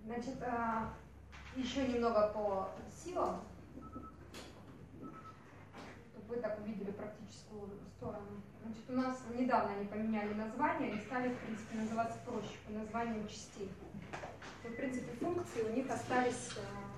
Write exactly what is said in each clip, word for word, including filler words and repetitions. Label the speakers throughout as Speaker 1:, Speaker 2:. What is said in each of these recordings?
Speaker 1: Значит, еще немного по силам, чтобы вы так увидели практическую сторону. Значит, у нас недавно они поменяли название и стали, в принципе, называться проще по названиям частей. В принципе, функции у них остались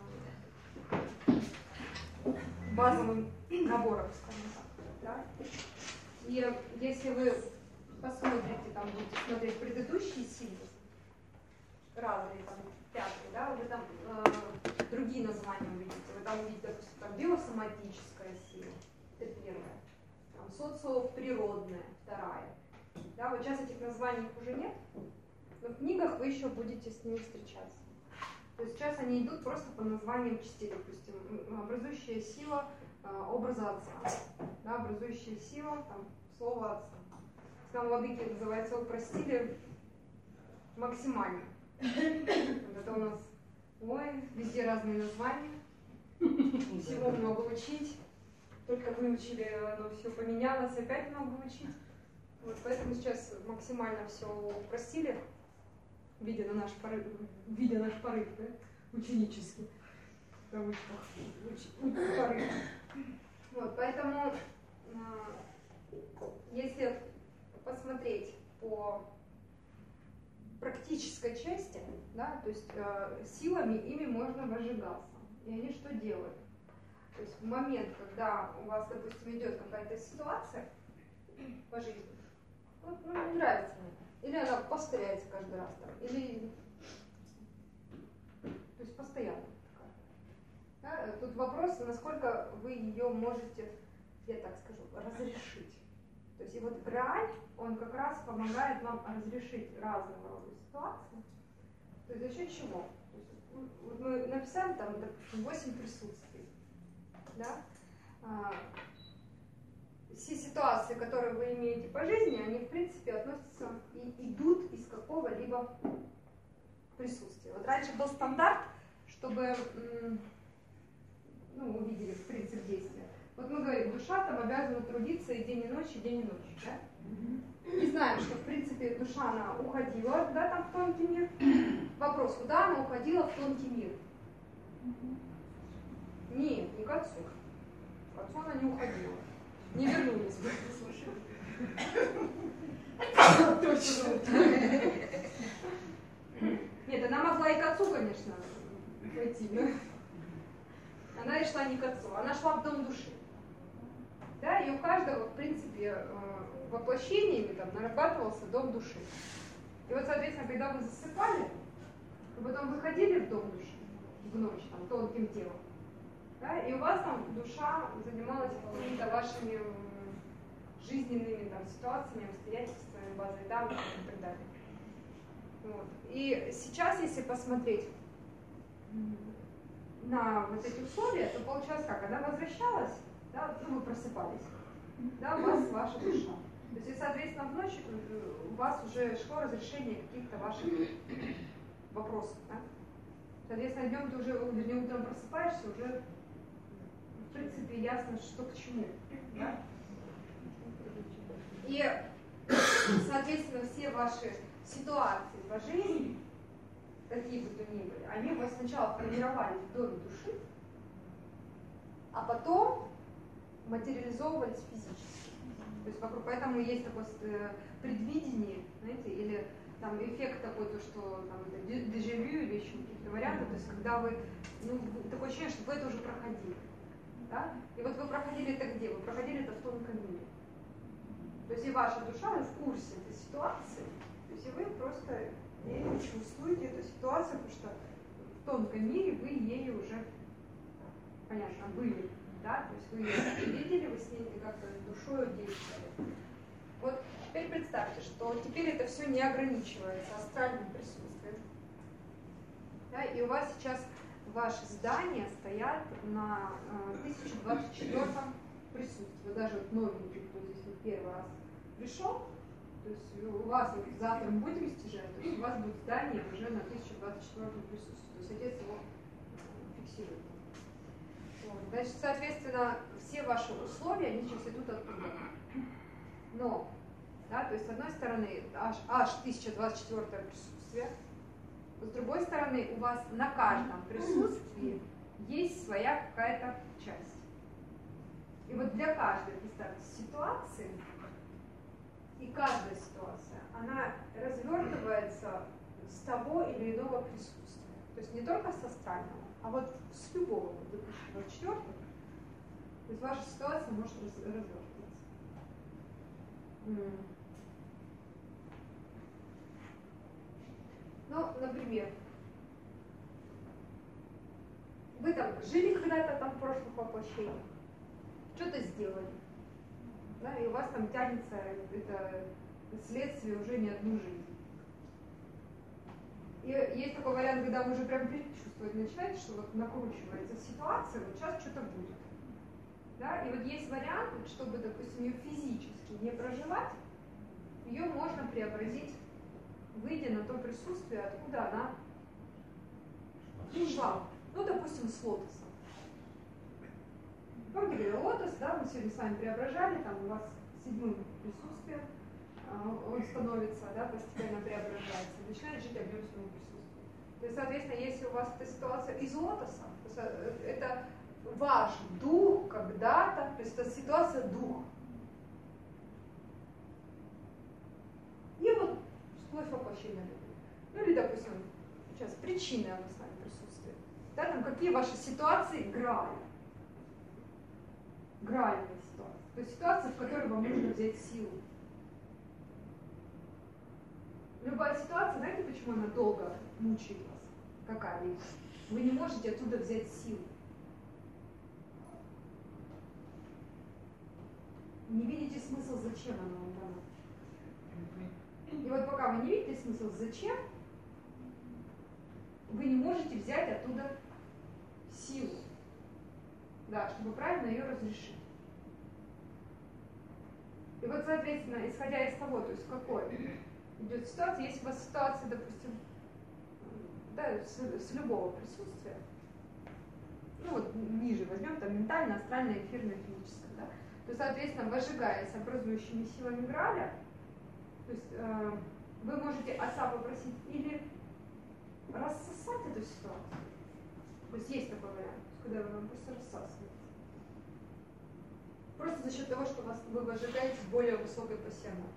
Speaker 1: базовым набором, скажем так. Да? И если вы посмотрите, там будете смотреть предыдущие силы, разные, там, пятые, да, вы там э, другие названия увидите. Вы там увидите, допустим, там, биосоматическая сила, это первая, там, социоприродная, вторая. Да, вот сейчас этих названий уже нет, но в книгах вы еще будете с ними встречаться. То есть сейчас они идут просто по названиям частей, допустим, образующая сила э, образа отца, да, образующая сила там, слова отца. Там владыки называется, упростили максимально. Это у нас, ой, везде разные названия, всего много учить, только выучили, оно все поменялось, опять много учить. Вот поэтому сейчас максимально все упростили, видя наш порыв, видя наш порыв, да, ученический, в кавычках, уч, порыв. Вот, поэтому, если посмотреть по практической части, да, то есть э, силами ими можно возжигаться. И они что делают? То есть в момент, когда у вас, допустим, идет какая-то ситуация по жизни, ну, ну, не нравится мне, или она повторяется каждый раз, там, или то есть постоянно такая. Да? Тут вопрос, насколько вы ее можете, я так скажу, разрешить. То есть и вот Грааль, он как раз помогает вам разрешить разного рода ситуации. То есть за счет чего? То есть, вот мы написали там, допустим, восемь присутствий. Да? А, все ситуации, которые вы имеете по жизни, они в принципе относятся и идут из какого-либо присутствия. Вот раньше был стандарт, чтобы, ну, увидели в принципе действия. Вот мы говорим, душа там обязана трудиться и день и ночь, и день и ночь, да? И знаем, что в принципе душа, она уходила, да, там в тонкий мир. Вопрос, куда она уходила в тонкий мир? Нет, не к отцу. К отцу она не уходила. Не вернулись бы, слушай. Точно. Нет, она могла и к отцу, конечно, пойти, но она и шла не к отцу, она шла в дом души. Да, и у каждого, в принципе, воплощениями там нарабатывался дом души. И вот, соответственно, когда вы засыпали, вы потом выходили в дом души, в ночь, там, тонким телом, да, и у вас там душа занималась какими-то вашими жизненными там, ситуациями, обстоятельствами, базой данных и так далее. Вот. И сейчас, если посмотреть на вот эти условия, то получалось как? Она возвращалась, да, ну вы просыпались, да, у вас ваша душа. То есть, и, соответственно, в ночь у вас уже шло разрешение каких-то ваших вопросов. Да? Соответственно, днем ты уже, вернее, утром просыпаешься, уже, в принципе, ясно, что к чему. Да? И, соответственно, все ваши ситуации по жизни, какие бы то ни были, они у вас сначала формировались в доме души, а потом материализовывались физически. То есть вокруг, поэтому есть такое предвидение, знаете, или там эффект такой, то, что там, это дежавю или еще какие-то варианты, то есть когда вы, ну, такое ощущение, что вы это уже проходили. Да? И вот вы проходили это где? Вы проходили это в тонком мире. То есть и ваша душа, вы в курсе этой ситуации, то есть и вы просто чувствуете эту ситуацию, потому что в тонком мире вы ею уже, понятно, были. Да? То есть вы ее видели, вы с ней как-то душой действовали. Вот теперь представьте, что теперь это все не ограничивается астральным присутствием. Да? И у вас сейчас ваши здания стоят на тысяча двадцать четвёртом присутствии. Даже вот новенький, кто здесь вот первый раз пришел, то есть у вас вот завтра мы будем стяжать, то есть у вас будет здание уже на тысяча двадцать четвёртом присутствии. То есть отец его фиксирует. Вот. Значит, соответственно, все ваши условия, они сейчас идут оттуда. Но, да, то есть с одной стороны аж, аж тысяча двадцать четвёртое присутствие, с другой стороны, у вас на каждом присутствии есть своя какая-то часть. И вот для каждой, представьте, ситуации, и каждая ситуация, она развертывается с того или иного присутствия. То есть не только с астрального, а вот с любого, вот, допустим, вот четвертого, то есть ваша ситуация может раз, развертываться. Mm. Ну, например, вы там жили когда-то там в прошлых воплощениях, что-то сделали, да, и у вас там тянется это следствие уже не одну жизнь. И есть такой вариант, когда вы уже прям предчувствовать начинаете, что вот накручивается ситуация, вот сейчас что-то будет. Да? И вот есть вариант, чтобы, допустим, ее физически не проживать, ее можно преобразить, выйдя на то присутствие, откуда она пришла. Ну, допустим, с лотоса. Помните, лотос, да, мы сегодня с вами преображали, там у вас седьмым присутствием, он становится, да, постепенно преображается, начинает жить объем своего присутствия. То есть, соответственно, если у вас эта ситуация из лотоса, то это ваш дух когда-то, то есть это ситуация дух. И вот вплоть воплощения любви. Ну или, допустим, сейчас причины с вами присутствия. Да, там какие ваши ситуации грали. Гральная ситуация. То есть ситуация, в которой вам нужно взять силу. Любая ситуация, знаете, почему она долго мучает вас? Какая-либо? Вы не можете оттуда взять силу. Не видите смысл, зачем она вам дана. И вот пока вы не видите смысл, зачем, вы не можете взять оттуда силу, да, чтобы правильно ее разрешить. И вот, соответственно, исходя из того, то есть какой идет ситуация, если у вас ситуация, допустим, да, с, с любого присутствия, ну вот ниже возьмем, там ментально, астральное, эфирное, физическое, да, то, соответственно, выжигаясь образующими силами Граля, то есть э, вы можете оса попросить или рассосать эту ситуацию, то есть есть такой вариант, когда вы вам просто рассасываете. Просто за счет того, что вас, вы выжигаете с более высокой пассионарностью.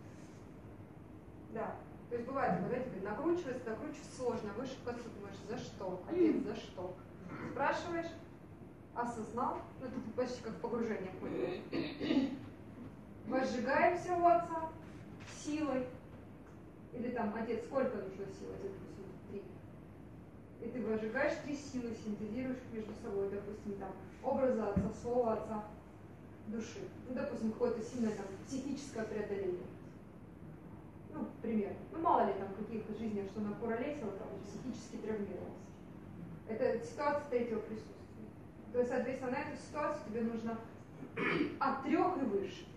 Speaker 1: Да. То есть бывает, когда тебе накручивается, накручивается сложно, выше к отцу думаешь, за что? Отец, за что? Спрашиваешь, осознал, ну это почти как погружение в понял. Возжигаемся у отца силой. Или там, отец, сколько нужно сил? Отец, допустим, три. И ты выжигаешь три силы, синтезируешь между собой, допустим, там, образа отца, слова отца, души. Ну, допустим, какое-то сильное там психическое преодоление. Ну, пример. Ну, мало ли там каких-то жизней, что накуролесило, там, психически травмировался. Это ситуация третьего присутствия. То есть, соответственно, на эту ситуацию тебе нужно от трех и выше.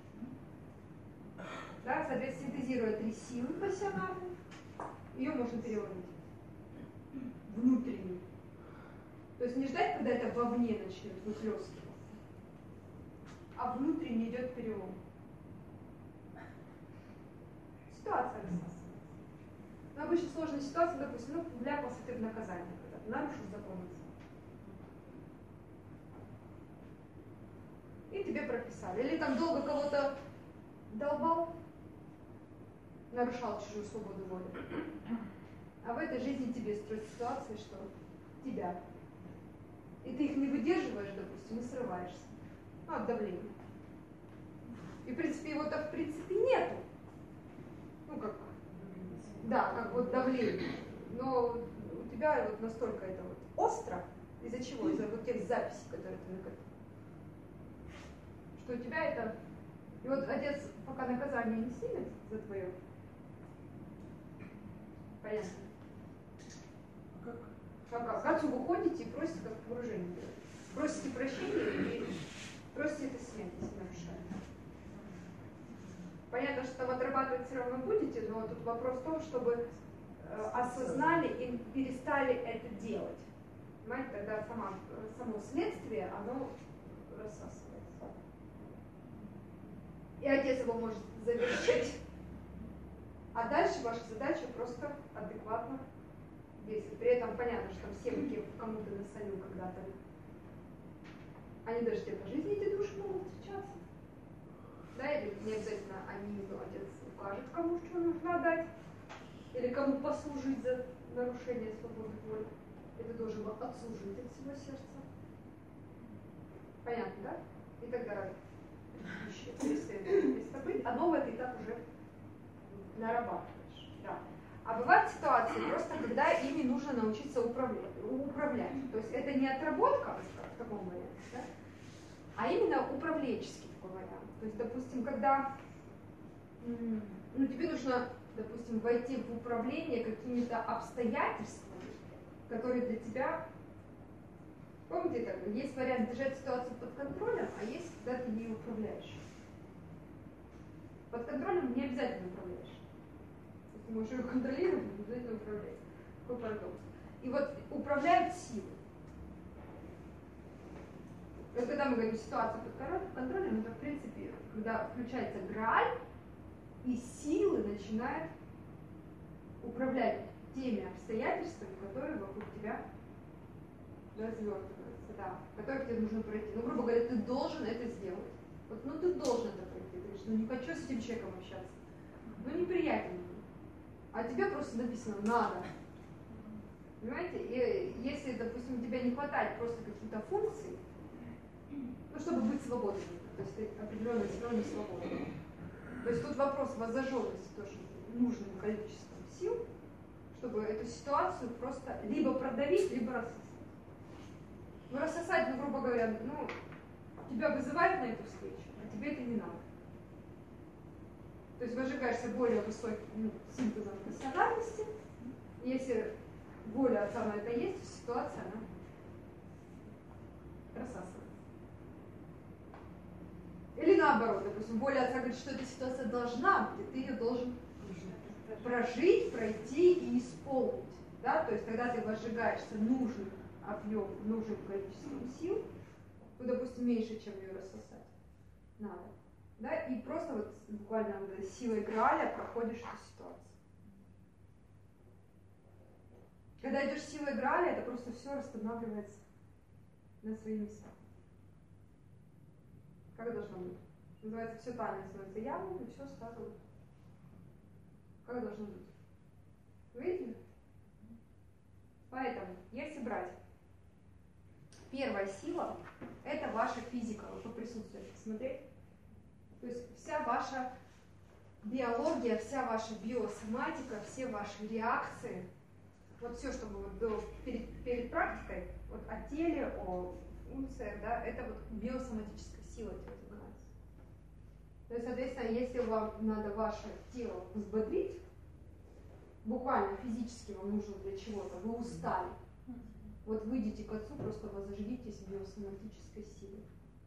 Speaker 1: Да, соответственно, синтезируя три силы пассионарные, ее можно переломить. Внутреннюю. То есть не ждать, когда это вовне начнет выплескиваться, а внутренне идет перелом. Ситуация рассасывается. Но обычно сложная ситуация, допустим, ну, вляпался ты в наказание, когда ты нарушил закон отца. И тебе прописали. Или там долго кого-то долбал, нарушал чужую свободу воли. А в этой жизни тебе строят ситуации, что тебя. И ты их не выдерживаешь, допустим, и срываешься. Ну, от давления. И, в принципе, его-то в принципе нету. Ну, как, да, как вот давление. Но у тебя вот настолько это вот остро, из-за чего? Из-за вот тех записей, которые ты накопил. Что у тебя это... И вот отец пока наказание не снимет за твое. Понятно?
Speaker 2: Как?
Speaker 1: А как? К отцу вы ходите и просите как погружение. Просите прощения и просите это снять, если нарушает. Понятно, что там отрабатывать все равно будете, но тут вопрос в том, чтобы э, осознали и перестали это делать. Понимаете, тогда сама, само следствие, оно рассасывается. И отец его может завершить, а дальше ваша задача просто адекватно Если при этом понятно, что все кому ты насолил когда-то, они даже тебе по жизни эти души могут встречаться. Да, или не обязательно они, молодец, укажут, кому что нужно отдать, или кому послужить за нарушение свободы воли. Это должен был отслужить от всего сердца. Понятно, да? И тогда еще перестает быть, а новый это этап уже нарабатываешь. Да. А бывают ситуации просто, когда ими нужно научиться управлять. управлять. То есть это не отработка в таком варианте, да? А именно управленческий такой вариант. То есть, допустим, когда ну, тебе нужно, допустим, войти в управление какими-то обстоятельствами, которые для тебя, помните, как бы, есть вариант держать ситуацию под контролем, а есть, когда ты не управляешь. Под контролем не обязательно управляешь. Ты можешь ее контролировать, не обязательно управлять. Какой парадокс. И вот управляют силы. То есть, когда мы говорим ситуацию под контролем, это в принципе, когда включается грааль, и силы начинают управлять теми обстоятельствами, которые вокруг тебя развертываются, да, которых тебе нужно пройти. Ну, грубо говоря, ты должен это сделать. Вот, ну, ты должен это пройти. Ты говоришь, ну, не хочу с этим человеком общаться. Ну, неприятно. А тебе просто написано «надо». Понимаете? И если, допустим, тебе не хватает просто каких-то функций, ну, чтобы быть свободным, то есть ты определенно все равно не свободен. То есть тут вопрос воззаженности тоже нужным количеством сил, чтобы эту ситуацию просто либо продавить, либо рассосать. Ну, рассосать, ну, грубо говоря, ну, тебя вызывают на эту встречу, а тебе это не надо. То есть выжигаешься более высоким ну, синтезом рациональности. Если воля отца на это есть, то ситуация, она рассасывается. Или наоборот, допустим, воля отца говорит, что эта ситуация должна быть, и ты ее должен прожить, пройти и исполнить. Да? То есть, когда ты возжигаешься нужным объемом, нужным количеством сил, то, допустим, меньше, чем ее рассосать надо. Да? И просто вот буквально вот силой Грааля проходишь эту ситуацию. Когда идешь силой Грааля, это просто все восстанавливается на свои места. Как должно быть? Называется, все тайное становится явным, и все стало. Как должно быть? Вы видите? Поэтому, если брать, первая сила – это ваша физика, вот по присутствию посмотреть. То есть вся ваша биология, вся ваша биосоматика, все ваши реакции, вот все, что вы вот до, перед, перед практикой, вот о теле, о функциях, да, это вот биосоматическая сила тело называется. То есть, соответственно, если вам надо ваше тело взбодрить, буквально физически вам нужно для чего-то, вы устали, вот выйдите к отцу, просто возжгитесь биосоматической силой.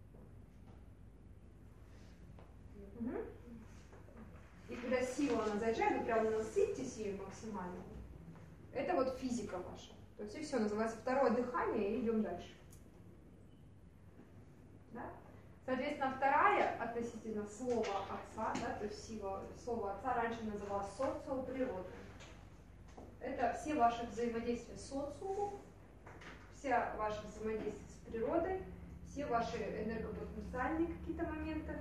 Speaker 1: Угу. И когда сила она заезжает, вы прямо насытитесь ею максимально. Это вот физика ваша. То есть и все, называется второе дыхание, и идем дальше. Да? Соответственно, вторая относительно слова отца, да, то есть сила слова отца раньше называлась социум природы. Это все ваши взаимодействия с социумом, все ваши взаимодействия с природой, все ваши энергопотенциальные какие-то моменты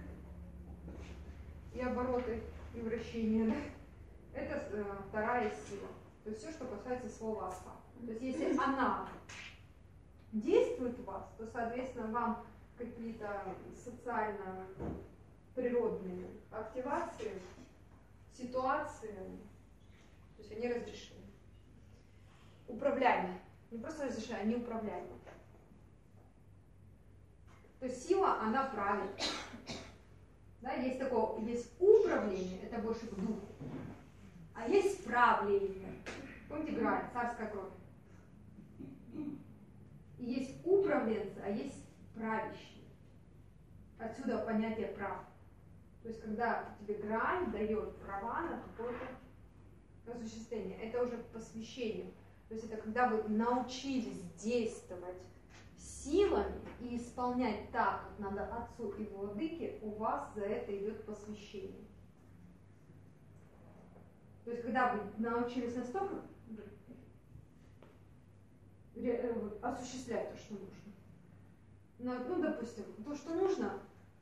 Speaker 1: и обороты, и вращения. Да? Это э, вторая сила. То есть все, что касается слова отца. То есть если она действует в вас, то, соответственно, вам какие-то социально-природные активации, ситуации, то есть они разрешены. Управляемые. Не просто разрешены, они управляемые. То есть сила, она правит. Да, есть такое, есть управление, это больше к духу. А есть правление. Помните, Грааль, царская кровь. И есть управленцы, а есть правящие. Отсюда понятие прав. То есть, когда тебе Грааль дает права на какое-то осуществление, это уже посвящение. То есть, это когда вы научились действовать силами и исполнять так, как надо отцу и владыке, у вас за это идет посвящение. То есть, когда вы научились настолько, осуществлять то, что нужно. Ну, ну допустим, то, что нужно,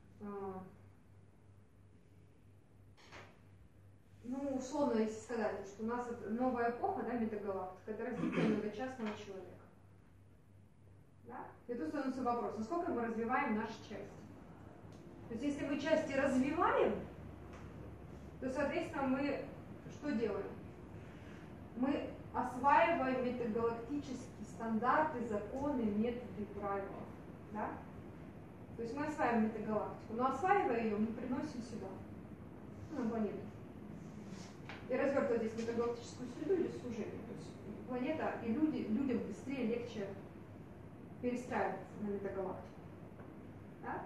Speaker 1: ну, условно, если сказать, что у нас новая эпоха, да, метагалактика, это развитие многочастного человека. Да? И тут становится вопрос, насколько мы развиваем наши части. То есть, если мы части развиваем, то, соответственно, мы что делаем? Мы осваиваем метагалактические стандарты, законы, методы, правила. Да? То есть мы осваиваем метагалактику, но осваивая ее, мы приносим сюда, на планету. И развертывая здесь метагалактическую среду или служение. То есть планета и люди, людям быстрее, легче перестраиваться на метагалактику. Да?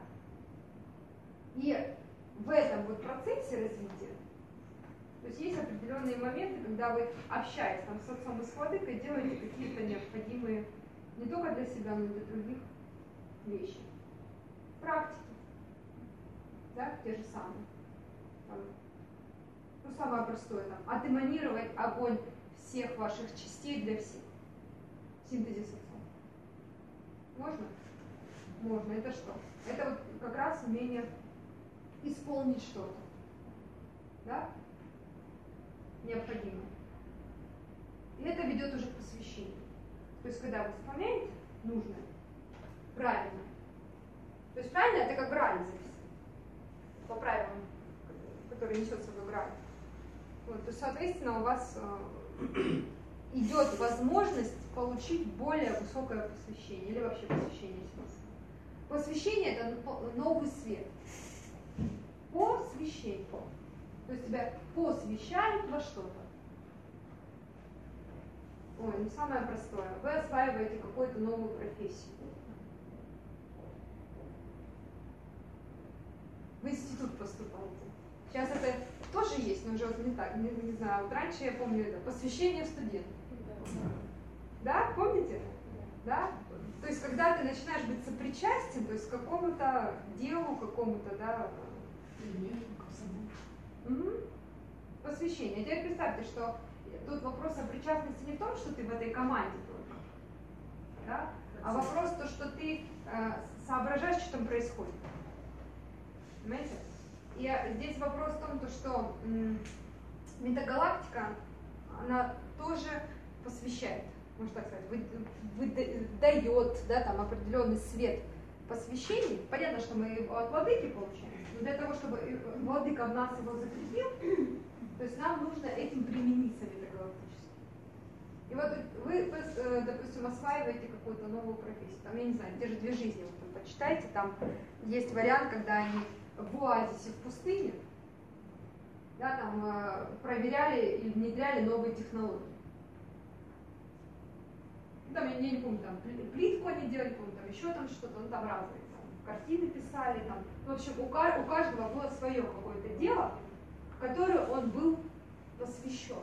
Speaker 1: И в этом вот процессе развития, то есть есть определенные моменты, когда вы, общаясь там, с отцом и с владыкой, делаете какие-то необходимые не только для себя, но и для других вещи. Практики. Да, те же самые. Там, ну, самое простое, там, отэманировать огонь всех ваших частей для всех. Синтезис отцом. Можно? Можно. Это что? Это вот как раз умение исполнить что-то. Да? Необходимо. И это ведет уже к посвящению. То есть, когда вы исполняете нужное, правильно. То есть правильно это как грань записано. По правилам, которые несет с собой грань. Вот, то есть, соответственно, у вас э, идет возможность получить более высокое посвящение. Или вообще посвящение смысла. Посвящение это новый свет. Посвящение. То есть тебя посвящают во что-то. Ой, ну самое простое. Вы осваиваете какую-то новую профессию. В институт поступаете. Сейчас это тоже есть, но уже вот не так, не, не знаю. Вот раньше я помню это посвящение в студент. Да, помните? Да? То есть когда ты начинаешь быть сопричастен, то есть к какому-то делу, какому-то, да. Угу. Посвящение. А теперь представьте, что тут вопрос о причастности не в том, что ты в этой команде только, да? А вопрос то, что ты э, соображаешь, что там происходит. Понимаете? И здесь вопрос в том, то, что м, метагалактика, она тоже посвящает, можно так сказать, выдает, да, там определенный свет посвящений. Понятно, что мы его от владыки получаем, но для того, чтобы владыка в нас его закрепил, то есть нам нужно этим примениться метагалактически. И вот вы, допустим, осваиваете какую-то новую профессию, там, я не знаю, те же две жизни, вот там почитайте, там есть вариант, когда они в оазисе в пустыне, да, там э, проверяли и внедряли новые технологии. Там, я не помню, там плитку они делали, помню, там еще там что-то, ну там разные, там, картины писали, там, в общем, у, у каждого было свое какое-то дело, в которое он был посвящен.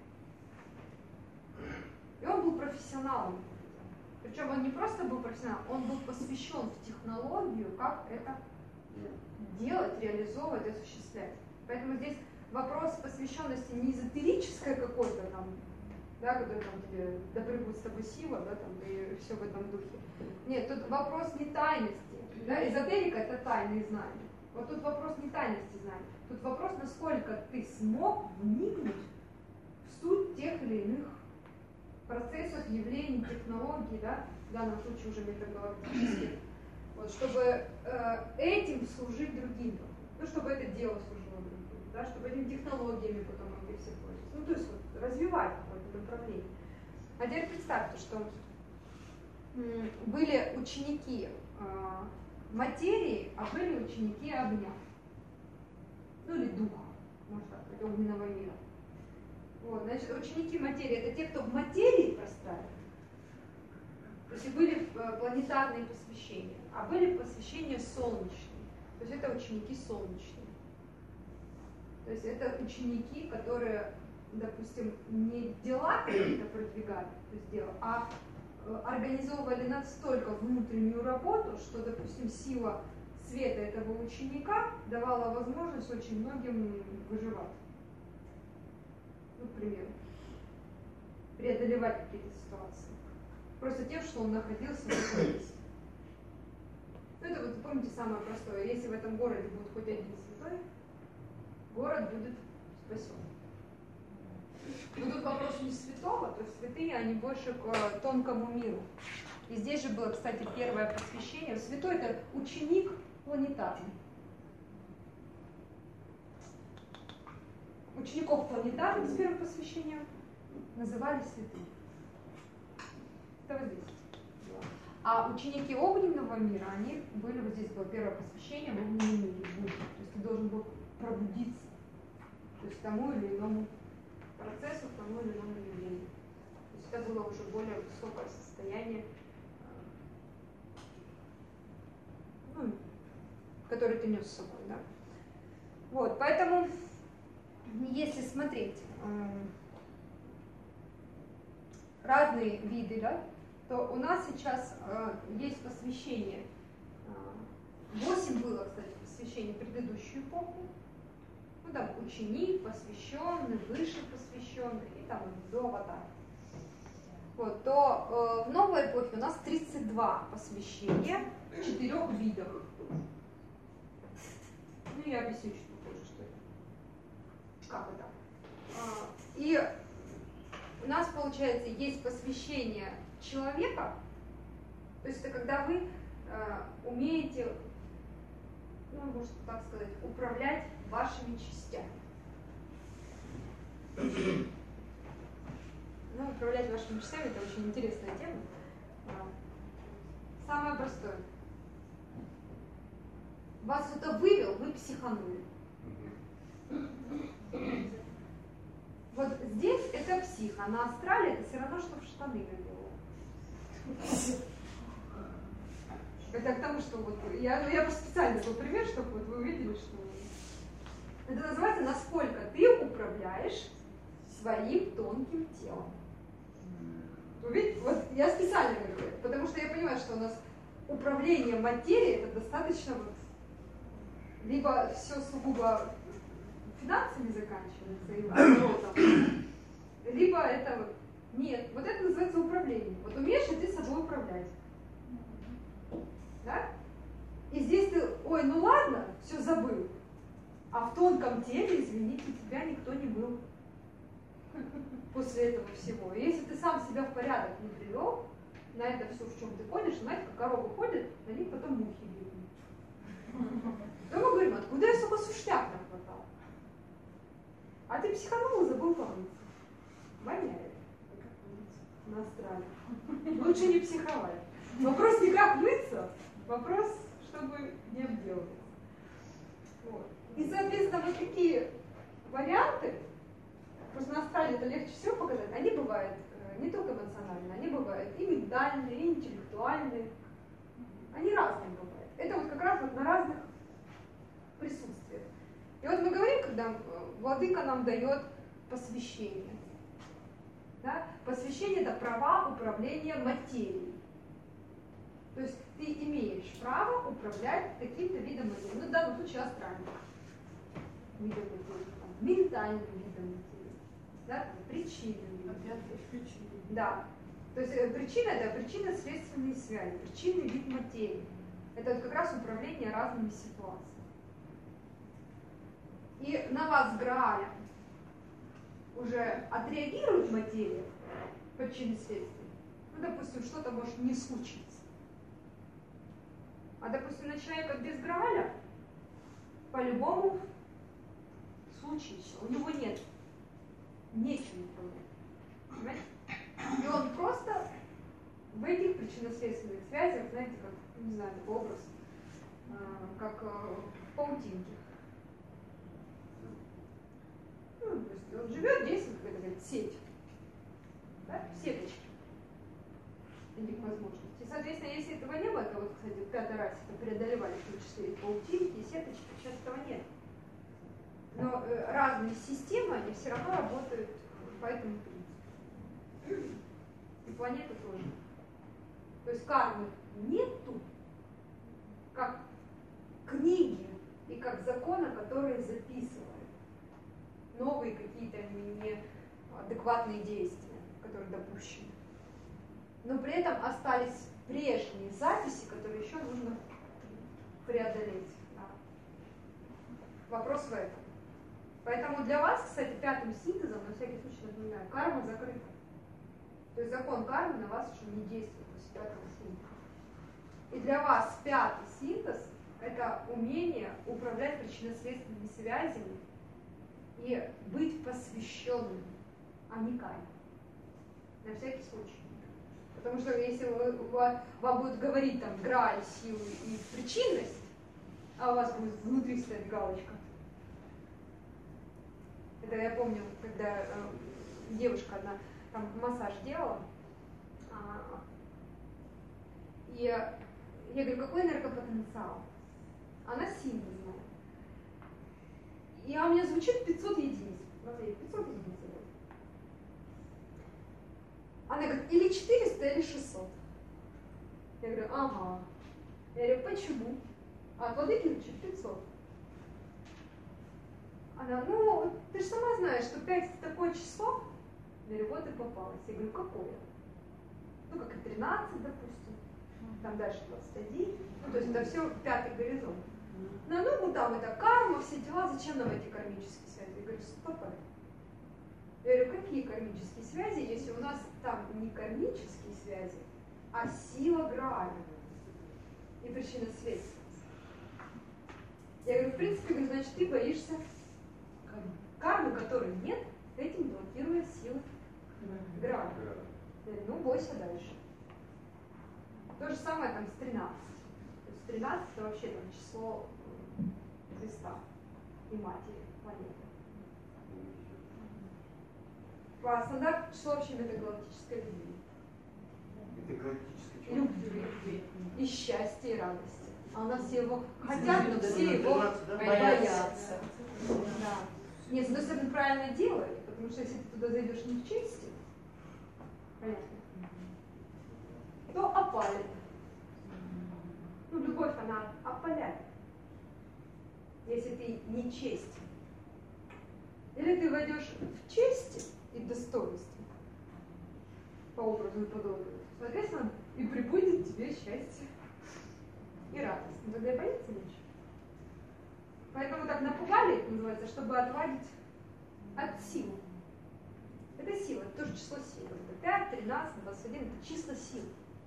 Speaker 1: И он был профессионалом. Причем он не просто был профессионалом, он был посвящен в технологию, как это делать, реализовывать, осуществлять. Поэтому здесь вопрос посвященности не эзотерическое какое-то там, да, который там тебе, да прибудет с тобой сила, да, там, и все в этом духе. Нет, тут вопрос не тайности. Да, эзотерика это тайные знания. Вот тут вопрос не тайности знаний. Тут вопрос, насколько ты смог вникнуть в суть тех или иных процессов, явлений, технологий, да, в данном случае уже метагалактических. Вот, чтобы э, этим служить другим, ну, чтобы это дело служило другим, да, чтобы этими технологиями потом могли все пользоваться. Ну, то есть вот, развивать какое-то направление. А теперь представьте, что м, были ученики э, материи, а были ученики огня. Ну, или духа, можно так сказать, огненного мира. Вот, значит, ученики материи — это те, кто в материи простраивает. То есть были планетарные посвящения, а были посвящения солнечные. То есть это ученики солнечные. То есть это ученики, которые, допустим, не дела какие-то продвигали, то есть дела, а организовывали настолько внутреннюю работу, что, допустим, сила света этого ученика давала возможность очень многим выживать. Ну, к примеру, преодолевать какие-то ситуации. просто тем, что он находился в этом месте. Ну, это вот, помните, самое простое. Если в этом городе будет хоть один святой, город будет спасен. Но тут вопрос не святого, то есть святые, они больше к тонкому миру. И здесь же было, кстати, первое посвящение. Святой — это ученик планетарный. Учеников планетарных с первым посвящением называли святыми. Это вот здесь. А ученики огненного мира, они были, вот здесь было первое посвящение в огненном мире. То есть ты должен был пробудиться. То есть тому или иному процессу, к тому или иному явлению. То есть это было уже более высокое состояние, ну, которое ты нес с собой, да. Вот, поэтому, если смотреть э, разные виды, да, то у нас сейчас э, есть посвящение. Восемь было, кстати, посвящений в предыдущую эпоху. Ну, там ученик, посвященный, выше посвященный и там до аватара. Вот, то э, в новой эпохе у нас тридцать два посвящения в четырех видах. Ну, я объясню чуть попозже, что это. Как это? А, и у нас, получается, есть посвящение человека, то есть это когда вы э, умеете, ну, можно так сказать, управлять вашими частями. Ну, управлять вашими частями — это очень интересная тема. Самое простое. Вас кто-то вывел, вы психанули. Вот здесь это псих, а на астрале это все равно, что в штаны надела. Это к тому, что вот я, я просто специально такой пример, чтобы вот вы увидели, что это называется, насколько ты управляешь своим тонким телом. Вы видите? Вот я специально говорю, потому что я понимаю, что у нас управление материей это достаточно вот либо все сугубо финансами заканчивается и оборотом, либо это вот нет, вот это называется управление. Вот умеешь ли ты собой управлять? Да? И здесь ты, ой, ну ладно, все забыл. А в тонком теле, извините, тебя никто не был после этого всего. И если ты сам себя в порядок не привел, на это все, в чем ты ходишь, знаете, как коровы ходят, на них потом мухи бегут. То мы говорим, откуда я, сука, сушняк нахватал? А ты психанул и забыл помыться. Воняет. На астрале. Лучше не психовать. Вопрос не как мыться, вопрос, чтобы не обделываться. Вот. И, соответственно, вот такие варианты, просто на астрале это легче всего показать, они бывают э, не только эмоциональные, они бывают и ментальные, и интеллектуальные. Они разные бывают. Это вот как раз вот на разных присутствиях. И вот мы говорим, когда владыка нам дает посвящение. Да? Посвящение — это права управления материей. То есть ты имеешь право управлять каким-то видом материи. Ну, в данном случае астральным видом материи, там, ментальным видом материи, да, там, причинным видом материи. Да. То есть э, причина — это причинно-следственные связи, причинный вид материи. Это вот как раз управление разными ситуациями. И на вас Грааля уже отреагирует материя причины следствия. Ну, допустим, что-то может не случиться. А, допустим, на человека без Грааля по-любому случится. У него нет нечем управлять. Понимаете? И он просто в этих причинно-следственных связях, знаете, как, не знаю, такой образ, как в паутинке. Ну, то есть он живет, действует какая-то сеть, да, сеточки этих возможностей. И, соответственно, если этого не было, то вот, кстати, в пятой расе это преодолевали, в том числе и паутинки, и сеточки, сейчас этого нет. Но э, разные системы, они все равно работают по этому принципу. И планета тоже. То есть кармы нету, как книги и как закона, которые записывают новые какие-то неадекватные действия, которые допущены. но при этом остались прежние записи, которые еще нужно преодолеть. Да. Вопрос в этом. Поэтому для вас, кстати, пятым синтезом, на всякий случай напоминаю, карма закрыта. То есть закон кармы на вас уже не действует после пятого синтеза. И для вас пятый синтез – это умение управлять причинно-следственными связями и быть посвященным, а не кармой. На всякий случай. Потому что если вы, вы, вам будут говорить там граль, силу и причинность, а у вас будет внутри стоять галочка. Это я помню, когда э, девушка одна там массаж делала, а, и я говорю, какой энергопотенциал? Она синтезная. И у меня звучит пятьсот единиц. Смотри, пятьсот единиц. Она говорит, или четыреста, или шестьсот. Я говорю, ага. Я говорю, почему? А от владыки звучит пятьсот. Она, ну, ты же сама знаешь, что пять это такое число. Я говорю, вот и попалась. Я говорю, какое? Ну, как и тринадцать, допустим. Там дальше двадцать один. Ну, то есть это все пятый горизонт. Ну, ну, там это карма, все дела, зачем нам эти кармические связи? Я говорю, стоп. Я говорю, какие кармические связи, если у нас там не кармические связи, а сила Грааля и причинно-следственность? Я говорю, в принципе, говорю, значит, ты боишься кармы, которой нет, этим блокируя силу Грааля. Я говорю, ну, бойся дальше. То же самое там с тринадцатью. То есть тринадцать это вообще там число Христа и Матери планеты. По стандарту число вообще метагалактической любви.
Speaker 3: Метагалактической
Speaker 1: любви. И счастья, и радости. А у нас все его хотят, но все его
Speaker 3: да?
Speaker 1: боятся. Да. Нет, с одной стороны, правильно делают, потому что если ты туда зайдешь не в чести, понятно, то опалит. Ну, любовь, она опаляет. Если ты не честен. Или ты войдешь в честь и достоинство по образу и подобию, соответственно, и прибудет тебе счастье и радость. Но тогда и бояться нечего. Поэтому так напугали, это называется, чтобы отводить от силы. Это сила, это тоже число силы. Это пять, тринадцать, двадцать один, это числа сил.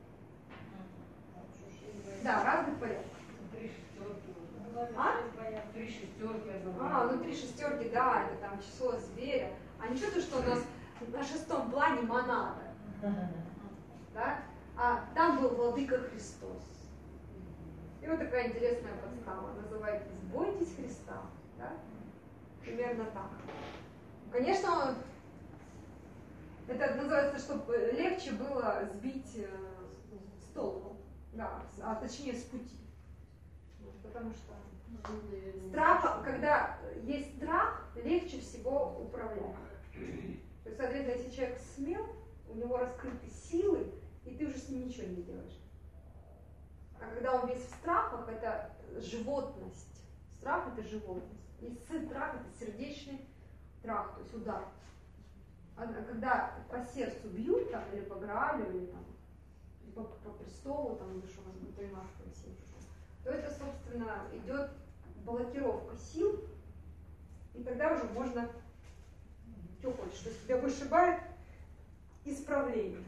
Speaker 1: Да, разных порядков.
Speaker 2: Три шестерки.
Speaker 1: А?
Speaker 2: Три шестерки.
Speaker 1: А, ну три шестерки, да, это там число зверя. А не то, что у нас на шестом плане монада. Да? А там был владыка Христос. И вот такая интересная подстава. Называется «Бойтесь Христа». Да? Примерно так. Конечно, это называется, чтобы легче было сбить с толку. Да, а точнее с пути. Потому что страх, когда есть страх, легче всего управлять. То есть, соответственно, если человек смел, у него раскрыты силы, и ты уже с ним ничего не делаешь. А когда он весь в страхах, это животность. Страх – это животность. И страх – это сердечный трах, то есть удар. А когда по сердцу бьют, там, или по Граалю, или там, по, по престолу, там, или что у нас будет понимаешь, то это, собственно, идет блокировка сил, и тогда уже можно, что хочешь, то есть тебя вышибает исправление.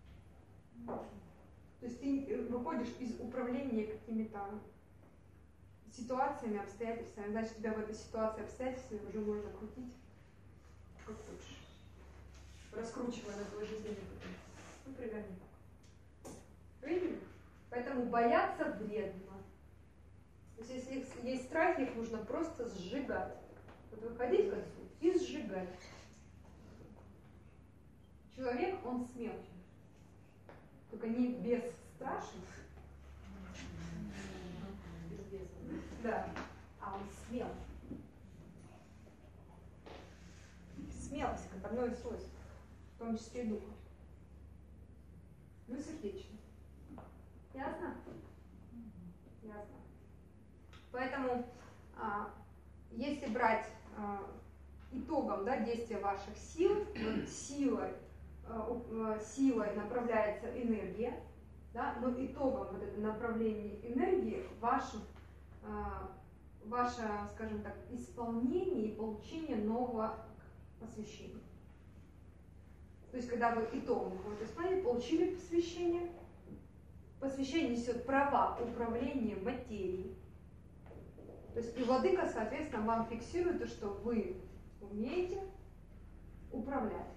Speaker 1: То есть ты выходишь из управления какими-то ситуациями, обстоятельствами, значит, тебя в этой ситуации обстоятельствами уже можно крутить как хочешь, раскручивая на твой жизненный путь. Ну, примерно так. Видели? Поэтому бояться вредно. То есть, если есть страхи, их нужно просто сжигать. Вот выходить к отцу и сжигать. Человек, он смел. Только не бесстрашный. Да, а он смел. Смелость, как одно из свойств, в том числе и духа. Ну и сердечно. Ясно? Ясно. Поэтому, а, если брать а, итогом, да, действия ваших сил, вот силой силой направляется энергия, да, но итогом вот этого направления энергии ваше, ваше, скажем так, исполнение и получение нового посвящения. То есть, когда вы итогом какого-то исполнения получили посвящение, посвящение несет права управления материей. То есть, и владыка, соответственно, вам фиксирует то, что вы умеете управлять.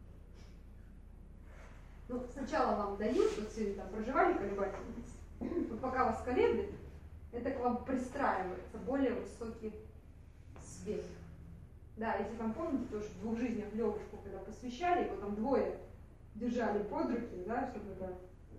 Speaker 1: Ну, сначала вам дают, вот сегодня там проживали колебательность, вот пока вас колеблет, это к вам пристраивается более высокий свет. Да, если там помните, тоже в двух жизнях Левушку, когда посвящали, его там двое держали под руки, да, чтобы это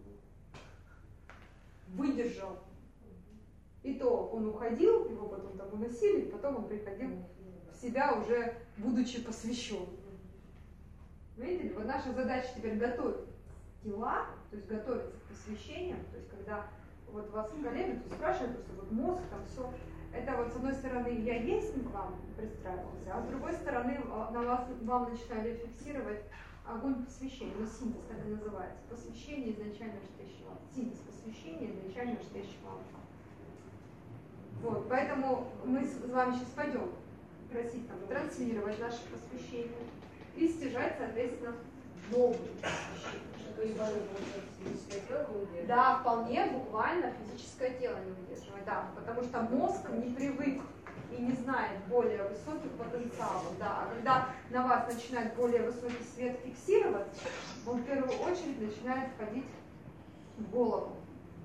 Speaker 1: выдержал. И то он уходил, его потом там уносили, потом он приходил в себя уже будучи посвящен. Видите, вот наша задача теперь готовить тела, то есть готовиться к посвящениям, то есть когда вот вас колеблют, спрашивают, просто вот мозг, там все, это вот с одной стороны я есть к вам пристраивался, а с другой стороны на вас, вам начинали фиксировать огонь посвящения, ну синтез так и называется, посвящение изначально штящего, синтез посвящения изначально штящего. Вот, поэтому мы с вами сейчас пойдем просить там транслировать наше посвящение и стяжать, соответственно, новые посвящения. Да, вполне буквально физическое тело не выдерживает, да, потому что мозг не привык и не знает более высоких потенциалов, да, а когда на вас начинает более высокий свет фиксироваться, он в первую очередь начинает входить в голову.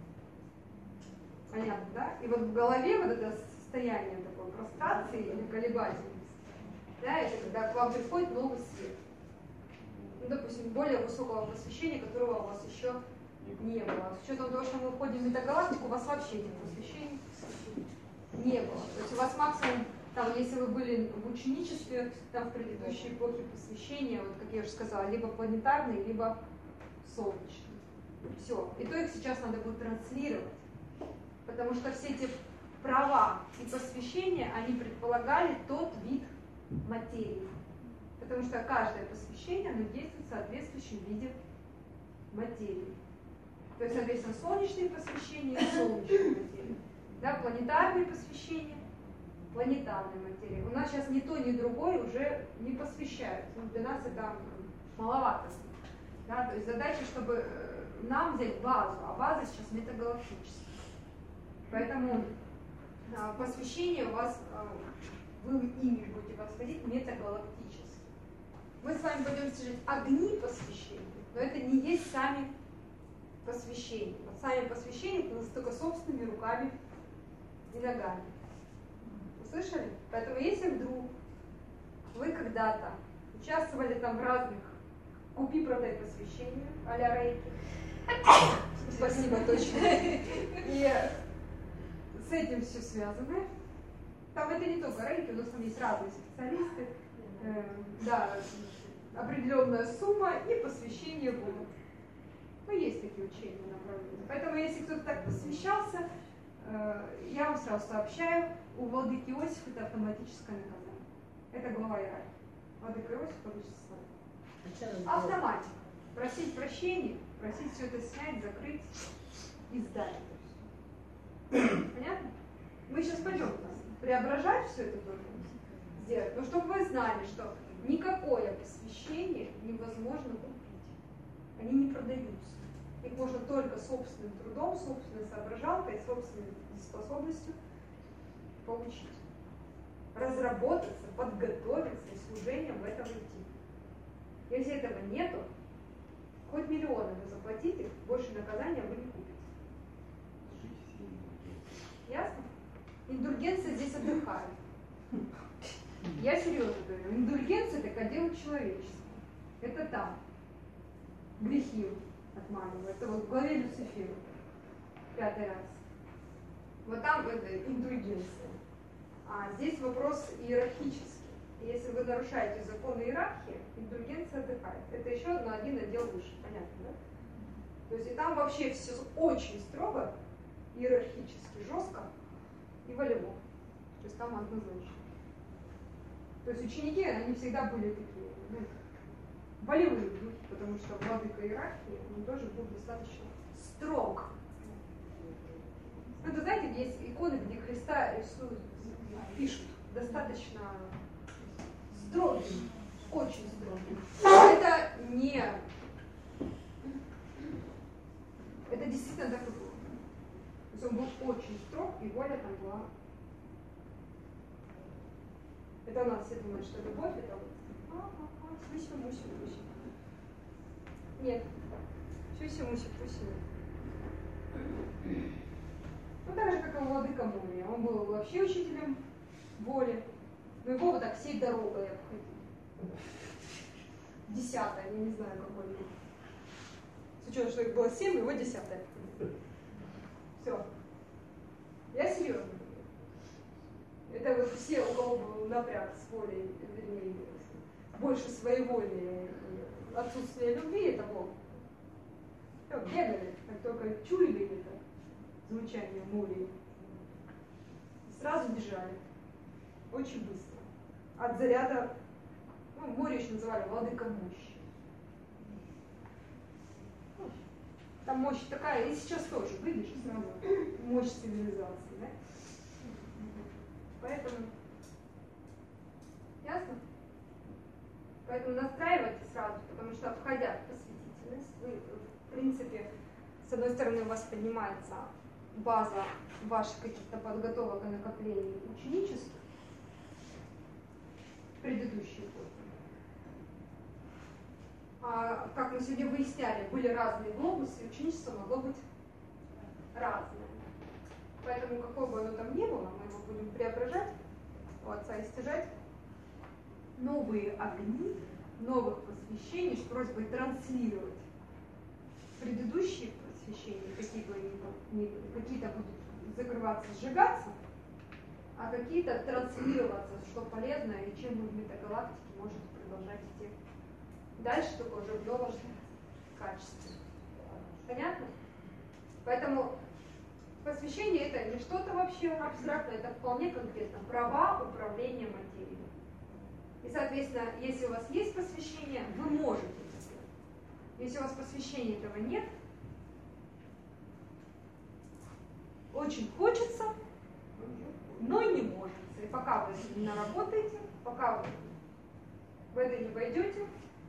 Speaker 1: Понятно, да? И вот в голове вот это состояние такой прострации или колебательности, да, это когда к вам приходит новый свет. Ну, допустим, более высокого посвящения, которого у вас еще не было. С учетом того, что мы входим в метагалактику, у вас вообще этих посвящений не было. То есть у вас максимум, там, если вы были в ученичестве, там в предыдущей эпохе посвящения, вот как я уже сказала, либо планетарный, либо солнечный. Все. И то их сейчас надо будет транслировать. Потому что все эти права и посвящения, они предполагали тот вид материи. Потому что каждое посвящение, оно действует в соответствующем виде материи. То есть, соответственно, солнечные посвящения – солнечной материи. Да, планетарные посвящения – планетарной материи. У нас сейчас ни то, ни другое уже не посвящают. Ну, для нас это маловато. Да, то есть задача, чтобы нам взять базу, а база сейчас метагалактическая. Поэтому а, посвящение у вас, а, вы ими будете восходить метагалактически. Мы с вами пойдем стяжать огни посвящения, но это не есть сами посвящения. Вот сами посвящения это только собственными руками и ногами. Услышали? Поэтому если вдруг вы когда-то участвовали там в разных купи-продай посвящениях а-ля рейки, спасибо, точно, и с этим все связано. Там это не только рейки, у нас там есть разные специалисты. Э, да, определенная сумма и посвящение будут. Ну, есть такие учения направления. Поэтому, если кто-то так посвящался, э, я вам сразу сообщаю, у владыки Иосифа это автоматическое наказание. Это глава иерархии. Владыка Иосиф получится с вами. Автоматика. Просить прощения, просить все это снять, закрыть и сдать. Понятно? Мы сейчас пойдем преображать все это только сделать, но чтобы вы знали, что никакое посвящение невозможно купить. Они не продаются. Их можно только собственным трудом, собственной соображалкой, собственной способностью получить. Разработаться, подготовиться и служением в этом идти. Если этого нету, хоть миллионы вы заплатите, больше наказания вы не купите. Ясно? Индульгенция здесь отдыхает. Я серьезно говорю, индульгенция это к делу человеческому. Это там. Грехи отманивают. Это вот в главе Люцифера. Пятый раз. Вот там это индульгенция. А здесь вопрос иерархический. Если вы нарушаете законы иерархии, индульгенция отдыхает. Это еще на один отдел выше. Понятно, да? То есть и там вообще все очень строго, иерархически, жестко и волево. То есть там однозначно. То есть ученики, они всегда были такие, ну, волевые духи. потому что владыка иерархии, он тоже был достаточно строг. Ну, это, знаете, есть иконы, где Христа рисуют, пишут достаточно строгим, очень строгим. Это не... Это действительно так и было. То есть он был очень строг, и воля там была... Это у нас все думают, что любовь это вот... А-а-а, сюся, муся, пуся. Нет. Сюся, муся, пуся. Ну, так же, как и владыка Мумия. Он был вообще учителем воли. Но его вот так всей дорогой обходили. Десятая, я не знаю, какой был. С учетом, что их было семь, его десятая. Все. Я серьезно говорю. Это вот все, у кого был напряг с волей, вернее, больше своеволия и отсутствия любви, это Бог. Все, бегали, как только чуяли это звучание мули. Сразу бежали. Очень быстро. От заряда, ну, море еще называли владыка мощи. Там мощь такая, и сейчас тоже, видишь, сразу мощь цивилизации, да? Поэтому, ясно? Поэтому настраивайте сразу, потому что, входя в посвятительность, вы, в принципе, с одной стороны, у вас поднимается база ваших каких-то подготовок и накоплений ученических, предыдущие годы. А, как мы сегодня выясняли, были разные глобусы, и ученичество могло быть разное. Поэтому, какое бы оно там ни было, мы его будем преображать у Отца и стяжать новые огни, новых посвящений с просьбой транслировать предыдущие посвящения, какие бы они там ни были, какие-то будут закрываться, сжигаться, а какие-то транслироваться, что полезно и чем вы в метагалактике можете продолжать идти дальше, только уже в новом качестве. Понятно? Поэтому посвящение это не что-то вообще абстрактное, это вполне конкретно права управления материей. И, соответственно, если у вас есть посвящение, вы можете это сделать. Если у вас посвящения этого нет, очень хочется, но не может. И пока вы не наработаете, пока вы в это не войдете,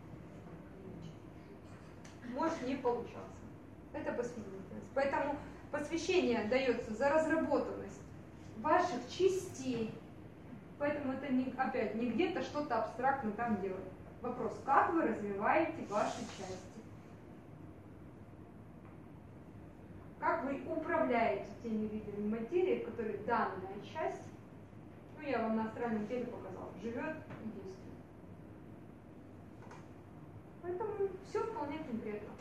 Speaker 1: может не получаться. Это посвященность. Поэтому посвящение дается за разработанность ваших частей. Поэтому это не, опять не где-то что-то абстрактно там делать. Вопрос, как вы развиваете ваши части? Как вы управляете теми видами материи, в которых данная часть, ну я вам на астральном теле показала, живет и действует. Поэтому все вполне конкретно.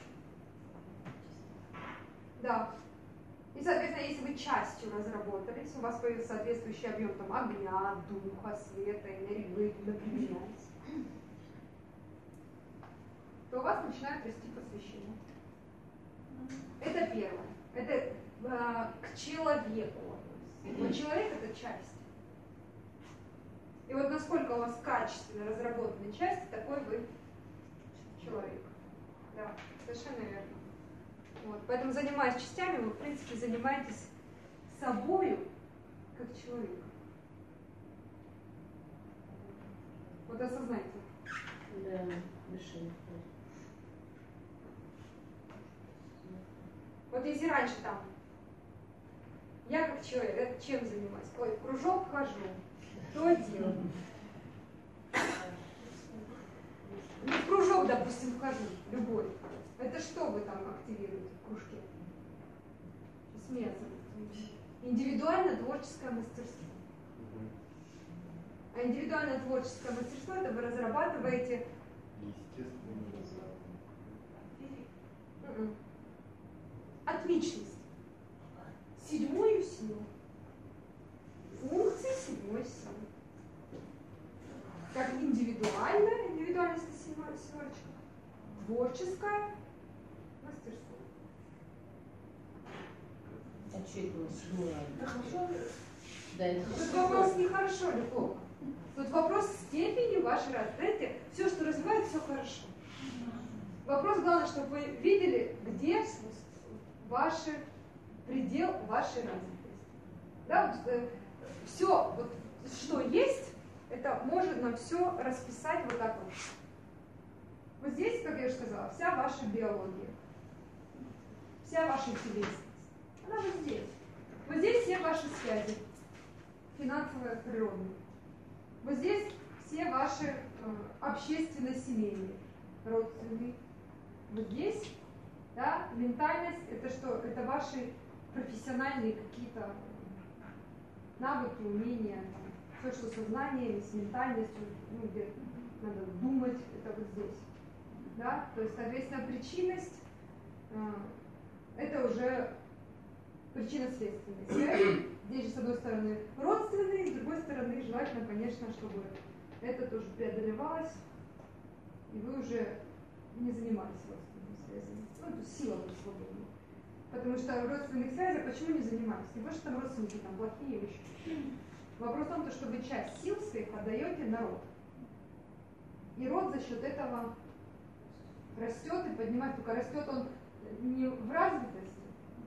Speaker 1: Да. И, соответственно, если вы частью разработались, у вас появился соответствующий объем там, огня, духа, света, энергии, вы напрягаетесь, то у вас начинает расти посвящение. Это первое. Это э, к человеку. Но человек — это часть. И вот насколько у вас качественно разработаны части, такой вы человек. Да, совершенно верно. Вот. Поэтому, занимаясь частями, вы, в принципе, занимаетесь собою как человеком. Вот осознайте.
Speaker 3: Да, решение.
Speaker 1: Вот если раньше там, я как человек, это чем занимаюсь? Ой, в кружок хожу, то делаю. Ну, в кружок, допустим, хожу, любой. Это что вы там активируете в кружке? Смеяться. Индивидуально-творческое мастерство. А индивидуально-творческое мастерство — это вы разрабатываете...
Speaker 4: Естественно,
Speaker 1: разрабатываете. Отмечность. Седьмую силу. Функции седьмой силы. Как индивидуальная, индивидуальность семерочка, творческое мастерство.
Speaker 3: А что это у вас?
Speaker 1: Да, хорошо.
Speaker 3: Да, это
Speaker 1: Тут вопрос не хорошо или плохо. Тут вопрос степени вашей развития. Все, что развивается, все хорошо. Вопрос главное, чтобы вы видели, где ваши предел вашей развитости. Да, вот, э, все, вот, что есть, это может нам все расписать вот так вот. Вот здесь, как я уже сказала, вся ваша биология, вся ваша телесность. Она вот здесь. Вот здесь все ваши связи, финансовые, природные. Вот здесь все ваши э, общественно-семейные, родственные. Вот здесь, да, ментальность, это что? Это ваши профессиональные какие-то навыки, умения, все, что с сознанием, с ментальностью, ну, где надо думать, это вот здесь. Да? То есть, соответственно, причинность э, это уже причинно-следственная связь. Здесь же, с одной стороны, родственные, с другой стороны, желательно, конечно, чтобы это тоже преодолевалось, и вы уже не занимались родственными связями. Ну, то есть сила будет свободна. Потому что в родственных связях почему не занимались? Не потому что там родственники там плохие или еще. Вопрос в том, что вы часть сил своих отдаете на род. И род за счет этого растет и поднимается. Только растет он не в развитости,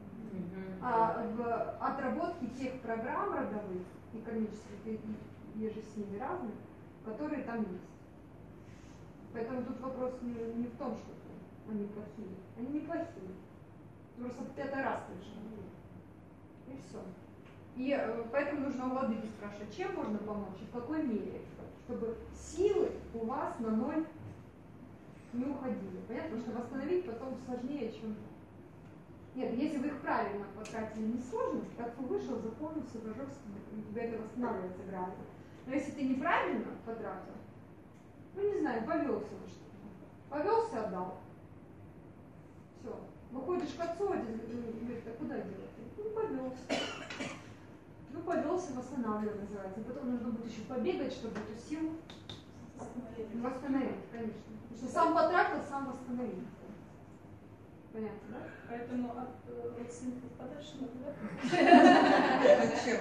Speaker 1: а в отработке тех программ родовых, экономических и, и еже с ними разных, которые там есть. Поэтому тут вопрос не, не в том, что они плохие. Они не плохие. Просто пятый раз лишь. И все. И э, поэтому нужно у владыки спрашивать, чем можно помочь и в какой мере, чтобы силы у вас на ноль не уходили. Понятно? Потому что восстановить потом сложнее, чем... Нет, если вы их правильно потратили, не сложно, так ты вышел, запомнился, пожалуйста, у тебя это восстанавливается грамотно. Но если ты неправильно потратил, ну не знаю, повелся на что-то. Повелся, отдал. Все. Выходишь к отцу, один говорит, а куда делать? Ну, повелся. Ну, повелся, восстанавливать называется. И потом нужно будет еще побегать, чтобы эту силу восстановить, конечно. Потому что сам потратил, сам восстановил. Понятно, да?
Speaker 5: Поэтому от родственников подальше надо,
Speaker 2: Зачем?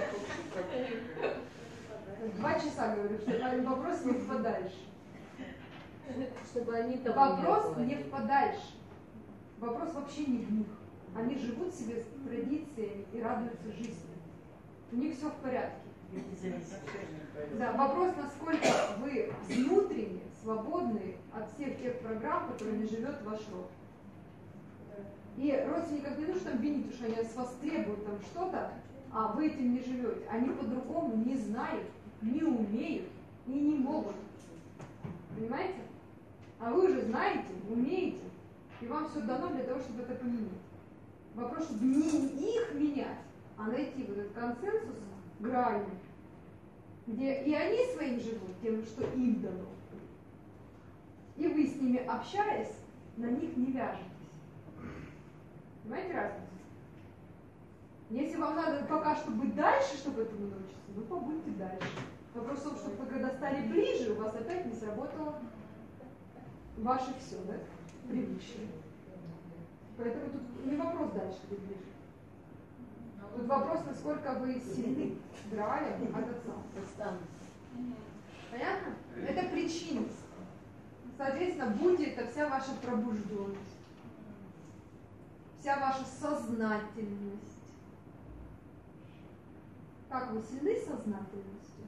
Speaker 1: Два часа говорю, что вопрос не в подальше.
Speaker 3: Чтобы они там
Speaker 1: Вопрос не в подальше. Вопрос вообще не в них. Они живут себе с традициями и радуются жизни. У них все в порядке. Да, вопрос, насколько вы внутренне свободны от всех тех программ, которыми живет ваш род. И родственников не нужно там винить, что они с вас требуют там что-то, а вы этим не живете. Они по-другому не знают, не умеют и не могут. Понимаете? А вы уже знаете, умеете, и вам все дано для того, чтобы это поменять. Вопрос, чтобы не их менять, а найти вот этот консенсус грани, где и они своим живут, тем, что им дано. И вы с ними, общаясь, на них не вяжетесь. Понимаете разницу? Если вам надо пока что быть дальше, чтобы этому научиться, ну побудьте дальше. Вопрос в том, что вы когда стали ближе, у вас опять не сработало ваше все, да? Привычное. Поэтому тут не вопрос дальше быть ближе. Тут вопрос, насколько вы сильны, драли от отца. Понятно? Это причина. Соответственно, будьте это вся ваша пробужденность, вся ваша сознательность. Как вы сильны сознательностью?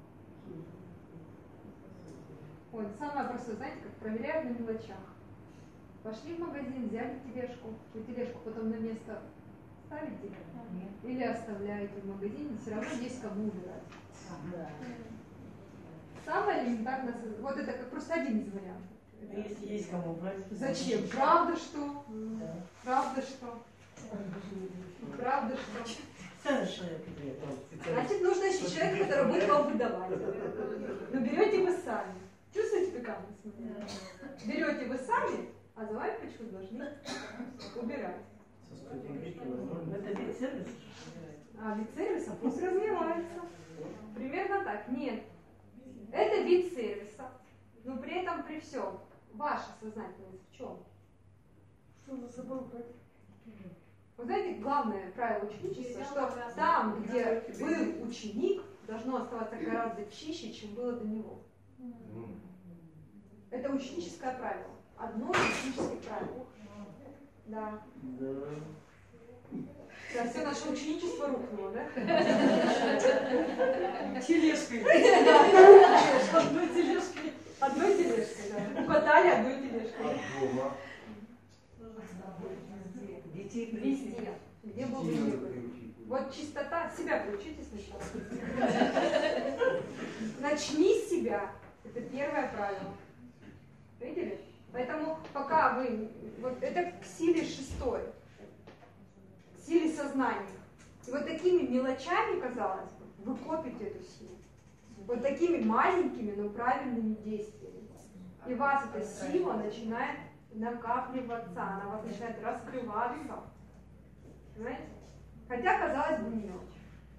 Speaker 1: Ой, самое простое, знаете, как проверяют на мелочах. Пошли в магазин, взяли тележку, вы тележку потом на место ставите или оставляете в магазине, все равно есть кому убирать. Самое элементарное, вот это как просто один из вариантов.
Speaker 6: Если есть кому убрать.
Speaker 1: Зачем? Правда что?
Speaker 6: Да.
Speaker 1: Правда что? Правда что? Значит, нужно еще человек, который будет вам выдавать. Но берете вы сами. Чувствуете пикантность? Берете вы сами, а за вами почему должны убирать.
Speaker 6: Это вид сервиса?
Speaker 1: А вид сервиса пусть развивается. Примерно так. Нет. Это вид сервиса. Но при этом, при всем, ваша сознательность в чем? Что за собой брать? Вы знаете, главное правило ученичества, что там, где был ученик, должно оставаться гораздо чище, чем было до него. Это ученическое правило. одно техническое правило. Да.
Speaker 6: Да.
Speaker 1: Да, все наше ученичество рухнуло, да?
Speaker 5: Тележкой. Одной тележкой.
Speaker 1: Одной тележкой, да. Укатали одной тележкой.
Speaker 4: А дома?
Speaker 6: Детей
Speaker 1: Везде. Где бы вы ни были. Вот чистота. Себя приучите сначала. Начни с себя. Это первое правило. Видели? Поэтому пока вы... Вот это к силе шестой. К силе сознания. И вот такими мелочами, казалось бы, вы копите эту силу. Вот такими маленькими, но правильными действиями. И у вас эта сила начинает накапливаться, она у вас начинает раскрываться. Понимаете? Хотя, казалось бы, мелочь.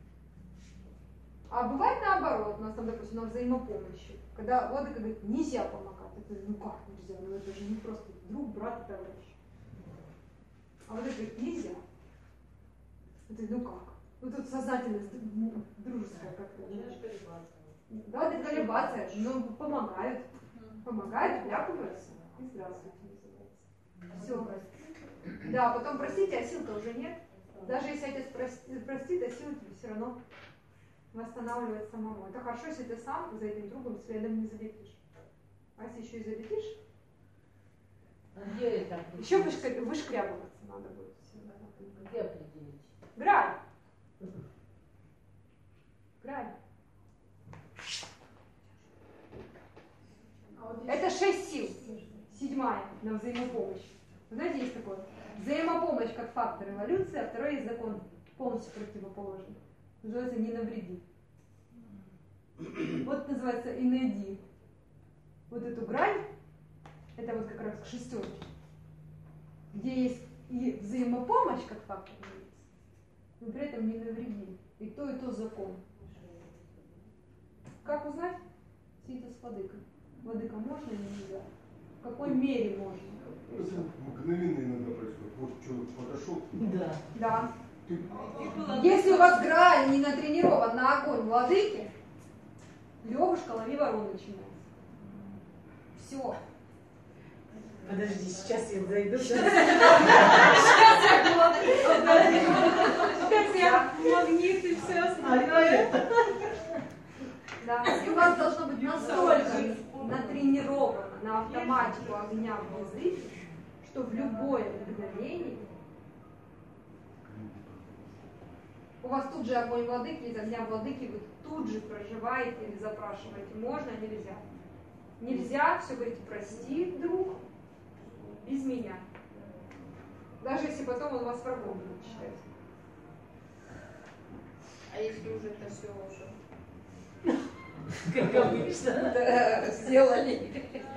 Speaker 1: А бывает наоборот, у нас там, допустим, на взаимопомощи. Когда Владыка говорит, нельзя помогать. Это, ну как нельзя? Ну это же не просто друг, брат, товарищ. А Владыка говорит, нельзя. Это, ну как? Ну тут сознательность дружеская как-то. Да, это колебаться, но помогают. Помогают, вляпываются. И здравствуйте, называется. Все. Да, потом простите, а сил-то уже нет. Даже если отец простит, простит, а силы тебе все равно восстанавливать самому. Это хорошо, если ты сам за этим другом следом не залетишь. А если еще и залетишь,
Speaker 3: Где это?
Speaker 1: еще вышкря- вышкрябываться надо будет.
Speaker 3: Где определить?
Speaker 1: Грань. Грань. Это шесть сил. Седьмая на взаимопомощь. Вы знаете, есть такое? Взаимопомощь как фактор эволюции, а второй есть закон полностью противоположный. Называется «не навреди». Вот называется «и найди». Вот эту грань, это вот как раз к шестерке, где есть и взаимопомощь как фактор эволюции, но при этом не навреди. И то, и то закон. Как узнать? Сидите с владыкой. Владыка, можно или нельзя? В какой мере можно?
Speaker 4: Это мгновенно иногда происходит. Вот человек подошел.
Speaker 6: Да.
Speaker 1: Да.
Speaker 4: Ты...
Speaker 1: Если у вас грань не натренирован на огонь владыки, Левушка, лови ворон начинается. Все.
Speaker 6: Подожди, сейчас я зайду.
Speaker 1: Сейчас я магнит и все остальное. Да. И у вас должно быть настолько натренировано на автоматику огня в языке, что в любое мгновение у вас тут же огонь владыки, из огня владыки вы тут же проживаете или запрашиваете, можно, нельзя. Нельзя, все говорите, прости, друг, без меня. Даже если потом он вас врагом будет считать.
Speaker 2: А если уже это все уже
Speaker 6: Как обычно.
Speaker 1: Да, сделали.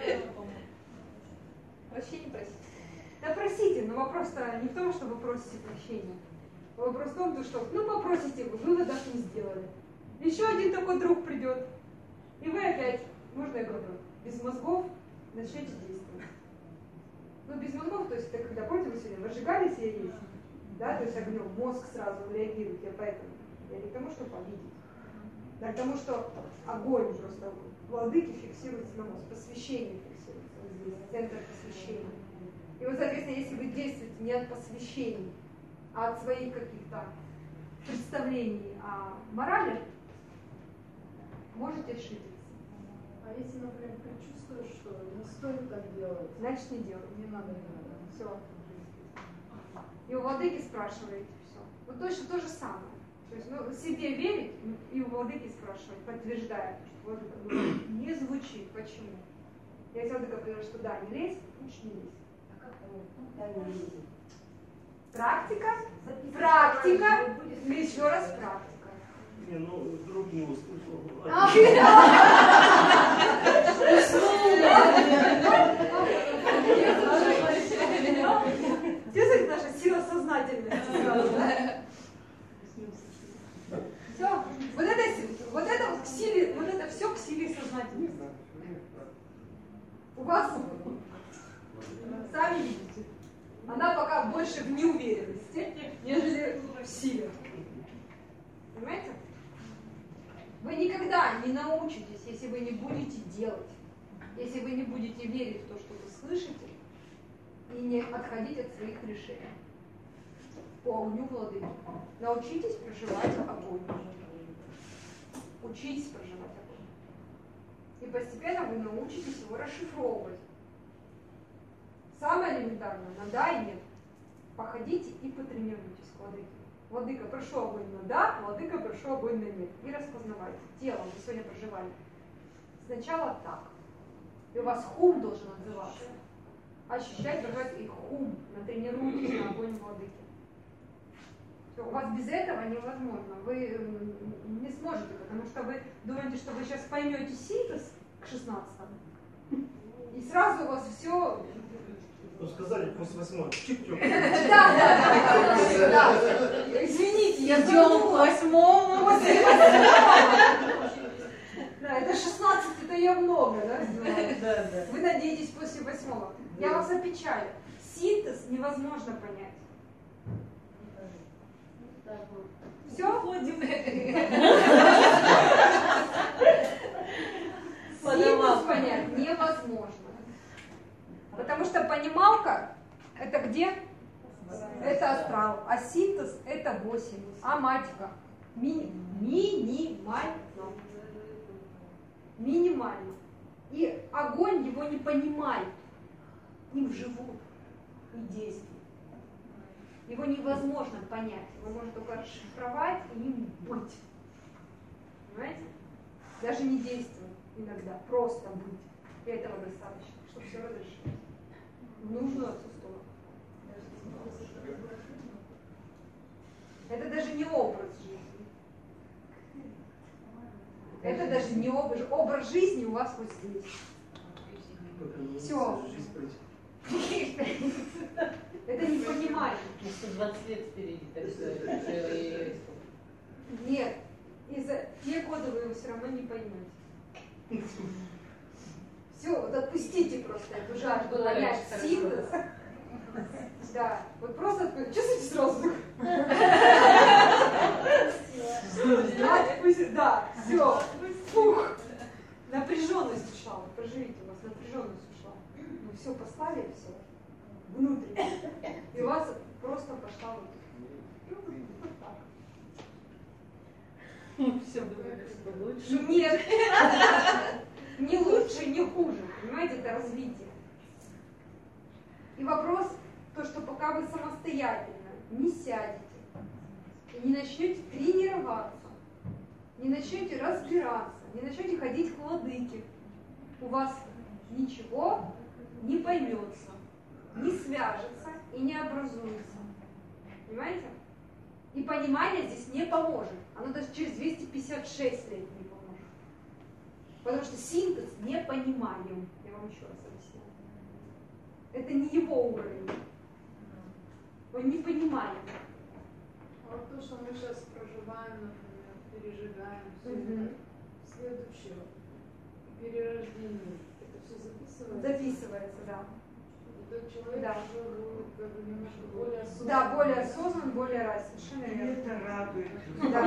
Speaker 1: Прощения просите. Да просите, но вопрос-то не в том, что вы просите прощения. Вопрос в том, что, ну попросите вы, выводов не сделали. Еще один такой друг придет. И вы опять, можно я говорю, без мозгов начнете действовать. Ну без мозгов, то есть это когда, помните, вы сегодня выжигали себе есть, да, то есть огнем, мозг сразу реагирует, я поэтому, я не к тому, чтобы обидеть, да, к тому, что огонь просто, владыки фиксируется на мозг, посвящение фиксируется вот здесь, центр посвящения. И вот, соответственно, если вы действуете не от посвящений, а от своих каких-то представлений о морали, можете ошибиться.
Speaker 5: А если, например, предчувствуешь, что не стоит так делать,
Speaker 1: Значит, не делайте.
Speaker 5: не надо, не надо.
Speaker 1: Все. И у владыки спрашиваете все. Вот точно то же самое. То есть, ну, себе верить и у владыки спрашивать, подтверждая, что владыка говорит, не звучит. Почему? Если владыка говорит, что да, не лезь, лучше не лезь.
Speaker 3: А как он не лезет?
Speaker 1: Практика, практика, еще раз практика.
Speaker 6: Не, ну, друг не услышал.
Speaker 1: А, Здесь наша сила сознательности сразу, да? Все. Вот это, вот это вот к силе, вот это все к силе сознательности. У вас, сами видите, она пока больше в неуверенности, нежели в силе. Понимаете? Вы никогда не научитесь, если вы не будете делать, если вы не будете верить в то, что вы слышите, и не отходить от своих решений. По огню владыки. Научитесь проживать огонь. Учитесь проживать огонь. И постепенно вы научитесь его расшифровывать. Самое элементарное на да и нет. Походите и потренируйтесь к владыке. Владыка, прошу огонь на да, владыка, прошу огонь на нет. И распознавайте. Телом вы сегодня проживали. Сначала так. И у вас хум должен отзываться. Ощущать, проживать и хум. Натренируйтесь на огонь владыки. Все, у вас без этого невозможно. Вы не сможете, потому что вы думаете, что вы сейчас поймете синтез к шестнадцатому. И сразу у вас все...
Speaker 6: Ну, сказали, после восьмого. Чик-чик.
Speaker 1: Да, да, да, да. Извините, я
Speaker 6: идем
Speaker 1: к восьмому. После восьмого. Да, это шестнадцать, это я много, да, сделала?
Speaker 6: Да, да.
Speaker 1: Вы надеетесь после восьмого. Я вас опечалю. Синтез невозможно понять. Все?
Speaker 6: Ходим.
Speaker 1: Синтез понять невозможно. Потому что понималка это где? Это астрал. А синтез это восемь. А матика ми- минимально. Минимально. И огонь его не понимает. Им живут и действуют. Его невозможно понять. Его можно только расшифровать и им быть. Понимаете? Даже не действовать иногда. Просто быть. И этого достаточно, чтобы все разрешить. Нужно отсутствовать. Это даже не образ жизни. Это даже не образ. Образ жизни у вас вот здесь. Все. Это не понимание.
Speaker 3: сто двадцать лет впереди, так сказать.
Speaker 1: Нет. Из-за те годы вы его все равно не поймете. Все, вот отпустите просто эту жажду понять синтез. Да, вот просто отпустите. Чувствуете сразу? Отпустите, да, все. Фух. Напряженность ушла. Вот проживите, у вас напряженность ушла. Вы все послали, все. Внутренне. И у вас просто пошла вот, вот так.
Speaker 3: Все было лучше.
Speaker 1: Нет. Не лучше, не хуже. Понимаете, это развитие. И вопрос, то, что пока вы самостоятельно не сядете и не начнете тренироваться, не начнете разбираться, не начнете ходить к владыке, у вас ничего не поймется, не свяжется и не образуется. Понимаете? И понимание здесь не поможет. Оно даже через двести пятьдесят шесть лет не поможет. Потому что синтез не понимаем. Я вам еще раз объясню. Это не его уровень. Он не понимает.
Speaker 5: А вот то, что мы сейчас проживаем, например, пережигаем, все
Speaker 1: Мгм.
Speaker 5: это, следующее перерождение, это все записывается?
Speaker 1: Записывается, да.
Speaker 5: Этот человек
Speaker 1: Да.
Speaker 5: уже будет как бы немножко более осознанный.
Speaker 1: Да, более осознан, более раз. Совершенно верно.
Speaker 6: Это радует.
Speaker 1: Да.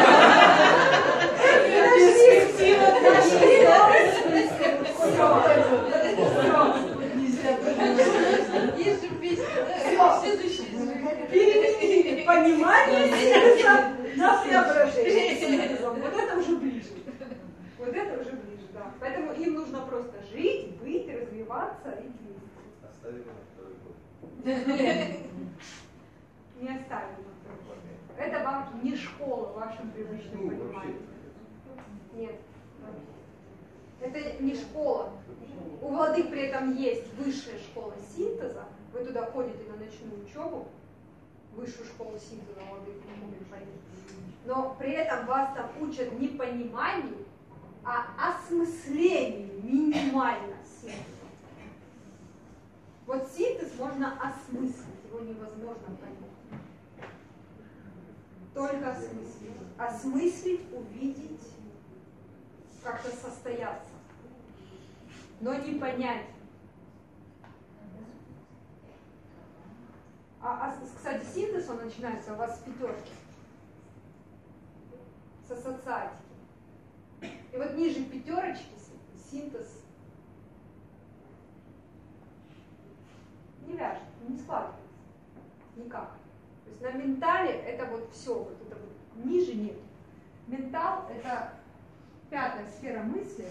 Speaker 1: Перспектива нашли новый смысл.
Speaker 2: Есть же песня, да? Следующий.
Speaker 1: Переменили понимание синтеза на преображение синтезом. Вот это уже ближе. Вот это уже ближе, да. Поэтому им нужно просто жить, быть, развиваться и действовать.
Speaker 4: Оставили на второй год.
Speaker 1: Нет, не оставим на второй год. Это вам не школа в вашем привычном
Speaker 4: Ну, вообще.
Speaker 1: понимании. Нет. Это не школа. У владык при этом есть высшая школа синтеза. Вы туда ходите на ночную учебу, высшую школу синтеза владык, не могут пойти. Но при этом вас там учат не пониманию, а осмыслению минимально синтеза. Вот синтез можно осмыслить, его невозможно понять. Только осмыслить. Осмыслить, увидеть, как-то состояться. Но не понять. А, а, кстати, синтез, он начинается у вас с пятерки. С ассоциатики. И вот ниже пятерочки синтез не вяжется, не складывается. Никак. То есть на ментале это вот все, вот это вот ниже нет. Ментал это пятая сфера мысли,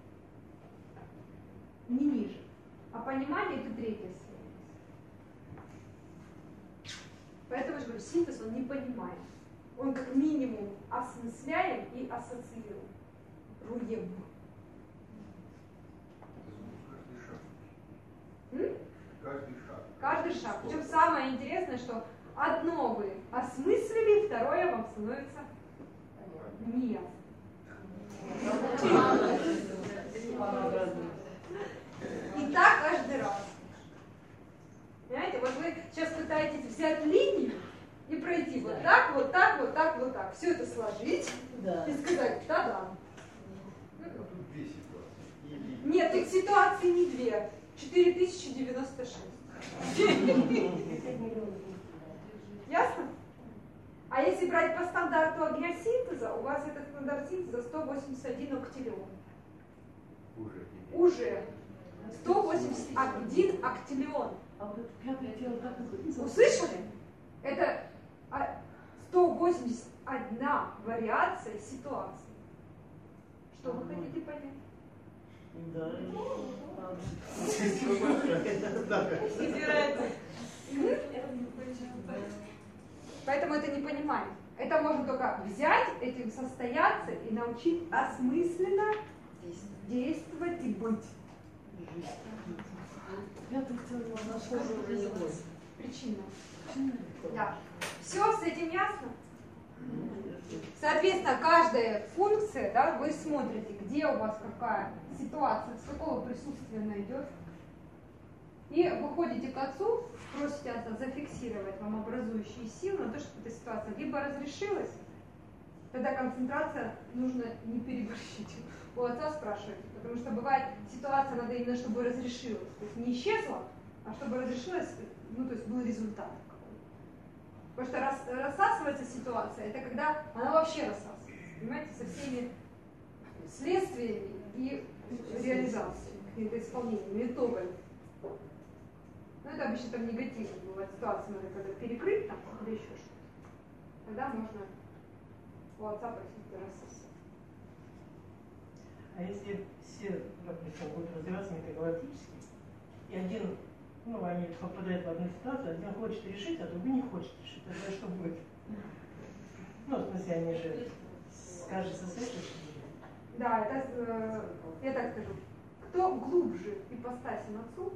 Speaker 1: не ниже. А понимание это третья сфера мысли. Поэтому я же говорю, синтез он не понимает. Он как минимум осмысляем и ассоциируем. Руем. М?
Speaker 4: Каждый шаг.
Speaker 1: Каждый шаг. Причем самое интересное, что одно вы осмыслили, второе вам становится неясно. И так каждый раз. Понимаете, вот вы сейчас пытаетесь взять линию и пройти вот так, вот так, вот так, вот так. Все это сложить
Speaker 3: Да.
Speaker 1: и сказать «та-дам».
Speaker 4: Тут две ситуации.
Speaker 1: Нет, их ситуаций не две. четыре тысячи девяносто шесть. Ясно? А если брать по стандарту огня синтеза, у вас этот стандарт синтеза сто восемьдесят один октиллион.
Speaker 4: Уже.
Speaker 1: Уже. сто восемьдесят один октиллион.
Speaker 3: А вот пятое тело как это?
Speaker 1: Услышали? Это а, сто восемьдесят одна вариация ситуации. Что вы хотите понять?
Speaker 3: Да.
Speaker 2: Избирается.
Speaker 1: Поэтому это не понимаем. Это можно только взять, этим состояться и научить осмысленно действовать и быть.
Speaker 3: Пятое тело нашего уже не будет.
Speaker 1: Причина. Да. Все, с этим ясно? Соответственно, каждая функция, да, вы смотрите, где у вас какая ситуация, с какого присутствия она идет. И выходите к отцу, просите отца зафиксировать вам образующие силы на то, чтобы эта ситуация либо разрешилась, тогда концентрация нужно не переборщить. У отца спрашивайте, потому что бывает ситуация надо именно, чтобы разрешилась. То есть не исчезла, а чтобы разрешилась, ну то есть был результат. Потому что рас, рассасывается ситуация, это когда она вообще рассасывается, понимаете, со всеми следствиями и реализацией, какими-то исполнениями, итогами. Ну это обычно там негативно бывает ситуация, надо когда перекрыть там, или еще что-то. Тогда можно у отца просить рассасывать.
Speaker 6: А если все, допустим, будут развиваться метагалактически, и один, ну, они попадают в одну ситуацию, один хочет решить, а другой не хочет решить, тогда что будет? Ну, в смысле, они же, кажется, следующие.
Speaker 1: Да, это, э, я так скажу, кто глубже ипостасен отцу,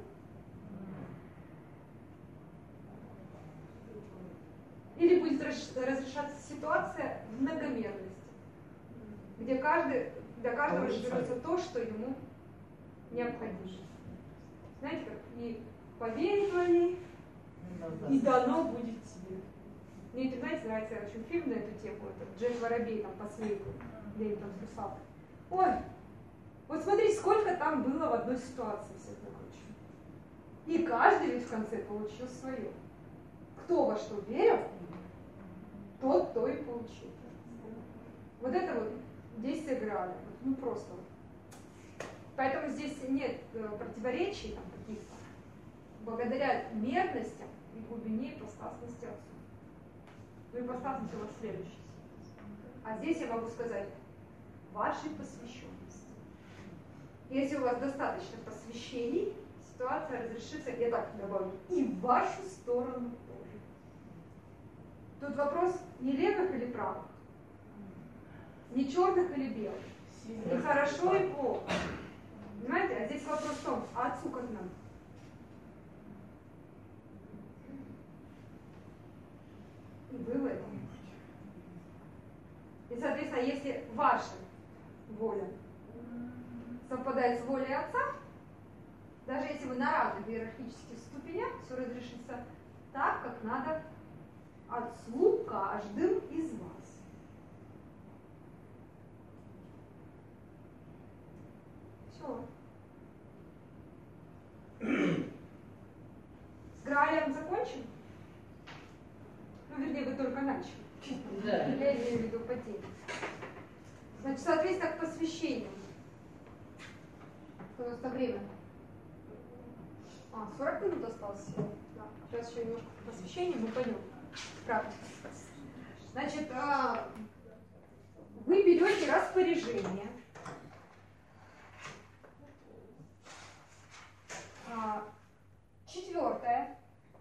Speaker 1: или будет разрешаться ситуация в многомерности, где каждый, для каждого разберется то, что ему необходимо. Знаете, как и поверь твоей, и дано будет тебе. Мне это, знаете, нравится очень фильм на эту тему, это Джек Воробей, там, последний, где они там с русалкой. Ой, вот смотри, сколько там было в одной ситуации, всякое прочее. И каждый ведь в конце получил свое. Кто во что верил, тот то и получил. Вот это вот действие Грааля. Ну просто. Поэтому здесь нет противоречий там каких-то. Благодаря мерностям и глубине ипостасности отцу. Ну ипостасность у вас следующая. А здесь я могу сказать вашей посвященности. Если у вас достаточно посвящений, ситуация разрешится, я так добавлю, и в вашу сторону тоже. Тут вопрос не левых или правых, не черных или белых, не хорошо и плохо. Понимаете? А здесь вопрос в том, а отцу как нам? И вы в этом. И, соответственно, если ваша воля совпадает с волей отца, даже если вы на разных иерархических ступенях, все разрешится так, как надо отцу каждым из вас. Все. С Граалем закончим? Ну, вернее, вы только начали.
Speaker 3: Да.
Speaker 1: Я имею в виду по теме. Значит, соответственно, к посвящению. У нас-то время. А, сорок минут осталось всего. Да. Сейчас еще немножко посвящения, мы пойдем. Практика. Значит, вы берете распоряжение. Четвертое,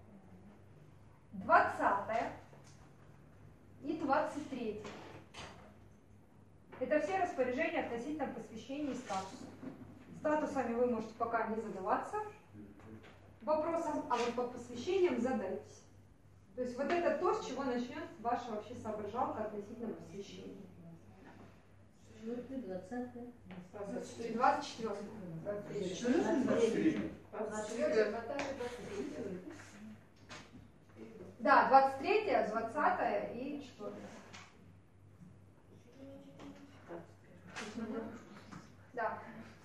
Speaker 1: двадцатое и двадцать третье. Это все распоряжения относительно посвящения и статуса. Статусами вы можете пока не задаваться вопросом, а вот по посвящениям задайтесь. То есть вот это то, с чего начнет ваша вообще соображалка относительно посвящения.
Speaker 3: двадцатое.
Speaker 1: двадцать четвёртое. Да, двадцать третье, двадцатое и четвёртое. Да.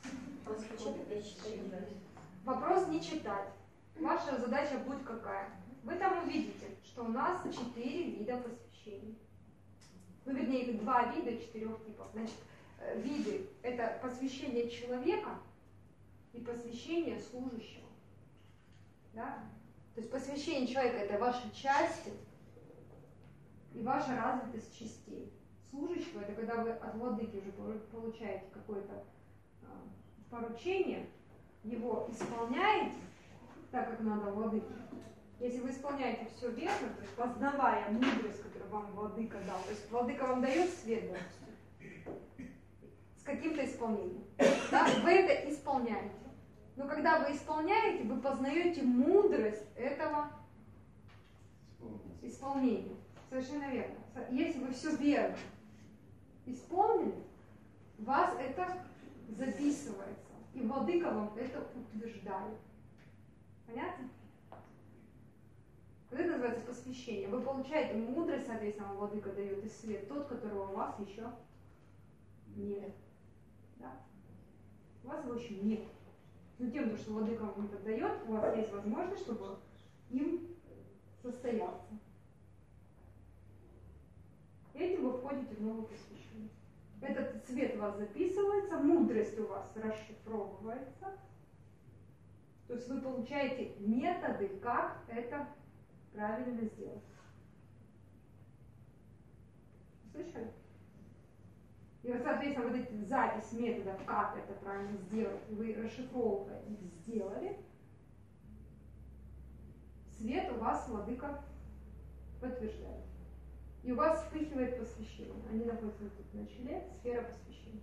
Speaker 1: Вопрос не читать. Ваша задача будет какая? Вы там увидите, что у нас четыре вида посвящений. Ну, вернее, их два вида четырех типов. Значит, виды – это посвящение человека и посвящение служащего. Да? То есть посвящение человека – это ваши части и ваша развитость частей. Служащего – это когда вы от владыки уже получаете какое-то поручение, его исполняете так, как надо владыке. Если вы исполняете все верно, то есть познавая мудрость, которую вам владыка дал, то есть владыка вам дает свет, допустим, с каким-то исполнением, да, вы это исполняете. Но когда вы исполняете, вы познаете мудрость этого исполнения. Совершенно верно. Если вы все верно исполнили, у вас это записывается, и владыка вам это утверждает. Понятно? Вот это называется посвящение. Вы получаете мудрость, соответственно, владыка дает и свет, тот, которого у вас еще нет. Да? У вас его еще нет. Но тем, что владыка вам это дает, у вас есть возможность, чтобы им состояться. Этим вы входите в новое посвящение. Этот цвет у вас записывается, мудрость у вас расшифровывается. То есть вы получаете методы, как это правильно сделать. Слышали? И вот, соответственно, вот эти запись методов, как это правильно сделать, вы расшифровывая их сделали, свет у вас владыка подтверждает. И у вас вспыхивает посвящение. Они находятся вот тут на челе, сфера посвящения.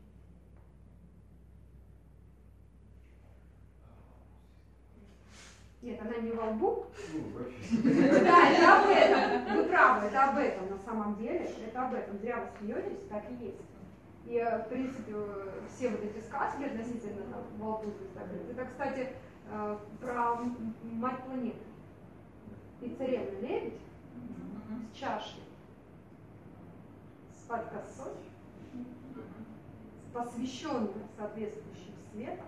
Speaker 1: Нет, она не во лбу. Да, это об этом. Вы правы, это об этом на самом деле. Это об этом. Зря вы смеетесь, так и есть. И, в принципе, все вот эти сказки относительно там, во лбу, это, кстати, про мать планеты. И царевна лебедь с чашей, с под косой, с посвященным соответствующим светом.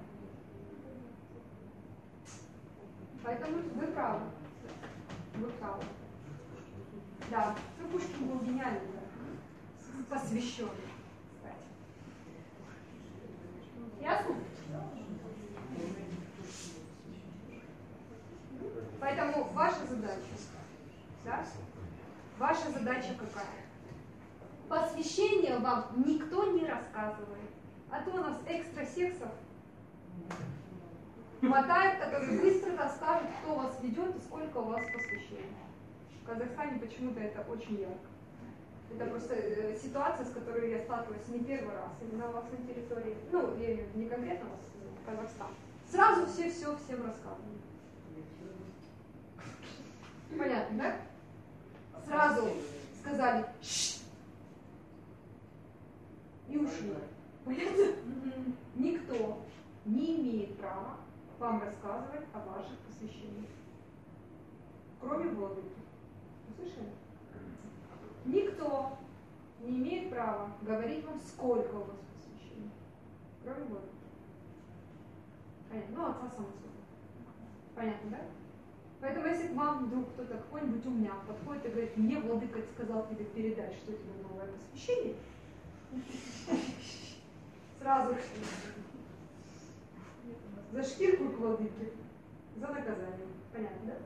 Speaker 1: Поэтому вы правы. Вы правы. Да, ну Пушкин был гениальный, да. Посвященный, кстати. Ясно? Поэтому ваша задача, да? Ваша задача какая? Посвящение вам никто не рассказывает. А то у нас экстрасексов хватает, который быстро расскажет, кто вас ведет и сколько у вас посвящений. В Казахстане почему-то это очень ярко. Это просто э, ситуация, с которой я сталкиваюсь не первый раз. Именно у вас на территории, ну, я имею в виду не конкретно у вас, а Казахстан. Сразу все все всем рассказывают. Понятно, да? Сразу сказали «Шшт!» и ушли. Понятно? Никто не имеет права вам рассказывать о ваших посвящениях. Кроме владыки. Услышали? Никто не имеет права говорить вам, сколько у вас посвящений. Кроме владыки. Понятно? Ну, отца само собой. Понятно, да? Поэтому если к вам вдруг кто-то, какой-нибудь умняк подходит и говорит, мне владыка сказал тебе передать, что тебе новое посвящение, сразу за шкирку к владыке. за наказанием. Понятно, да?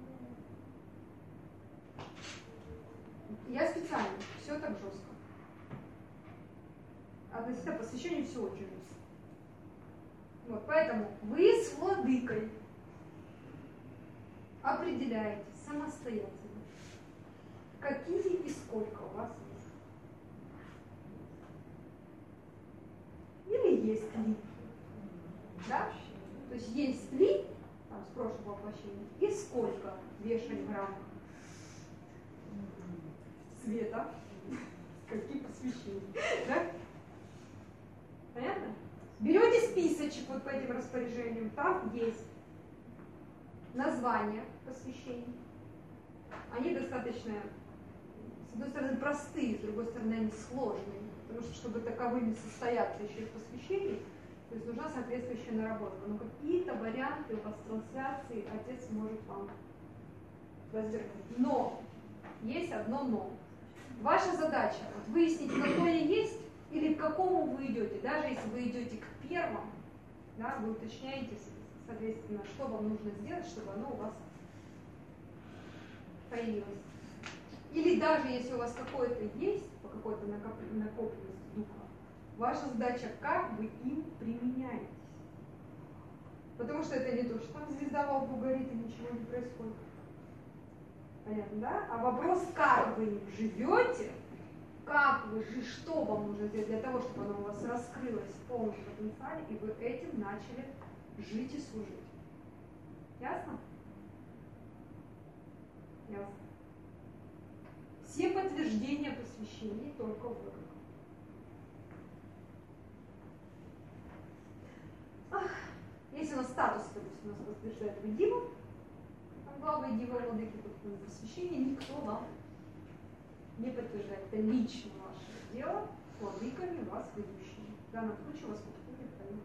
Speaker 1: Я специально, все так жестко. Относительно посвящения все очень жестко. Вот, поэтому вы с владыкой определяете самостоятельно, какие и сколько у вас есть. Или есть ли. Да? То есть есть ли, там, с прошлого воплощения, и сколько вешать в граммах света, какие посвящения. Да? Понятно? Берете списочек вот по этим распоряжениям, там есть названия посвящений. Они достаточно, с одной стороны, простые, с другой стороны, они сложные. Потому что, чтобы таковыми состояться еще и посвящений, то есть нужна соответствующая наработка. Но какие-то варианты у вас трансляции отец может вам развернуть. Но есть одно но. Ваша задача вот, выяснить, какое есть или к какому вы идете. Даже если вы идете к первому, да, вы уточняете, соответственно, что вам нужно сделать, чтобы оно у вас появилось. Или даже если у вас какое-то есть, по какой-то накопленности духа, ваша задача, как вы им применяетесь. Потому что это не то, что там звезда во лбу горит и ничего не происходит. Понятно, да? А вопрос, как вы им живете, как вы, что вам нужно сделать для того, чтобы оно у вас раскрылось в полном потенциале, и вы этим начали жить и служить. Ясно? Ясно. Все подтверждения посвящений только в выборах. Если у нас статус, допустим, нас подтверждает вы дива, там главы дива, владыки, посвящения, никто вам не подтверждает. Это лично ваше дело с владыками вас ведущими. В данном случае у вас Кутхуми Фаин.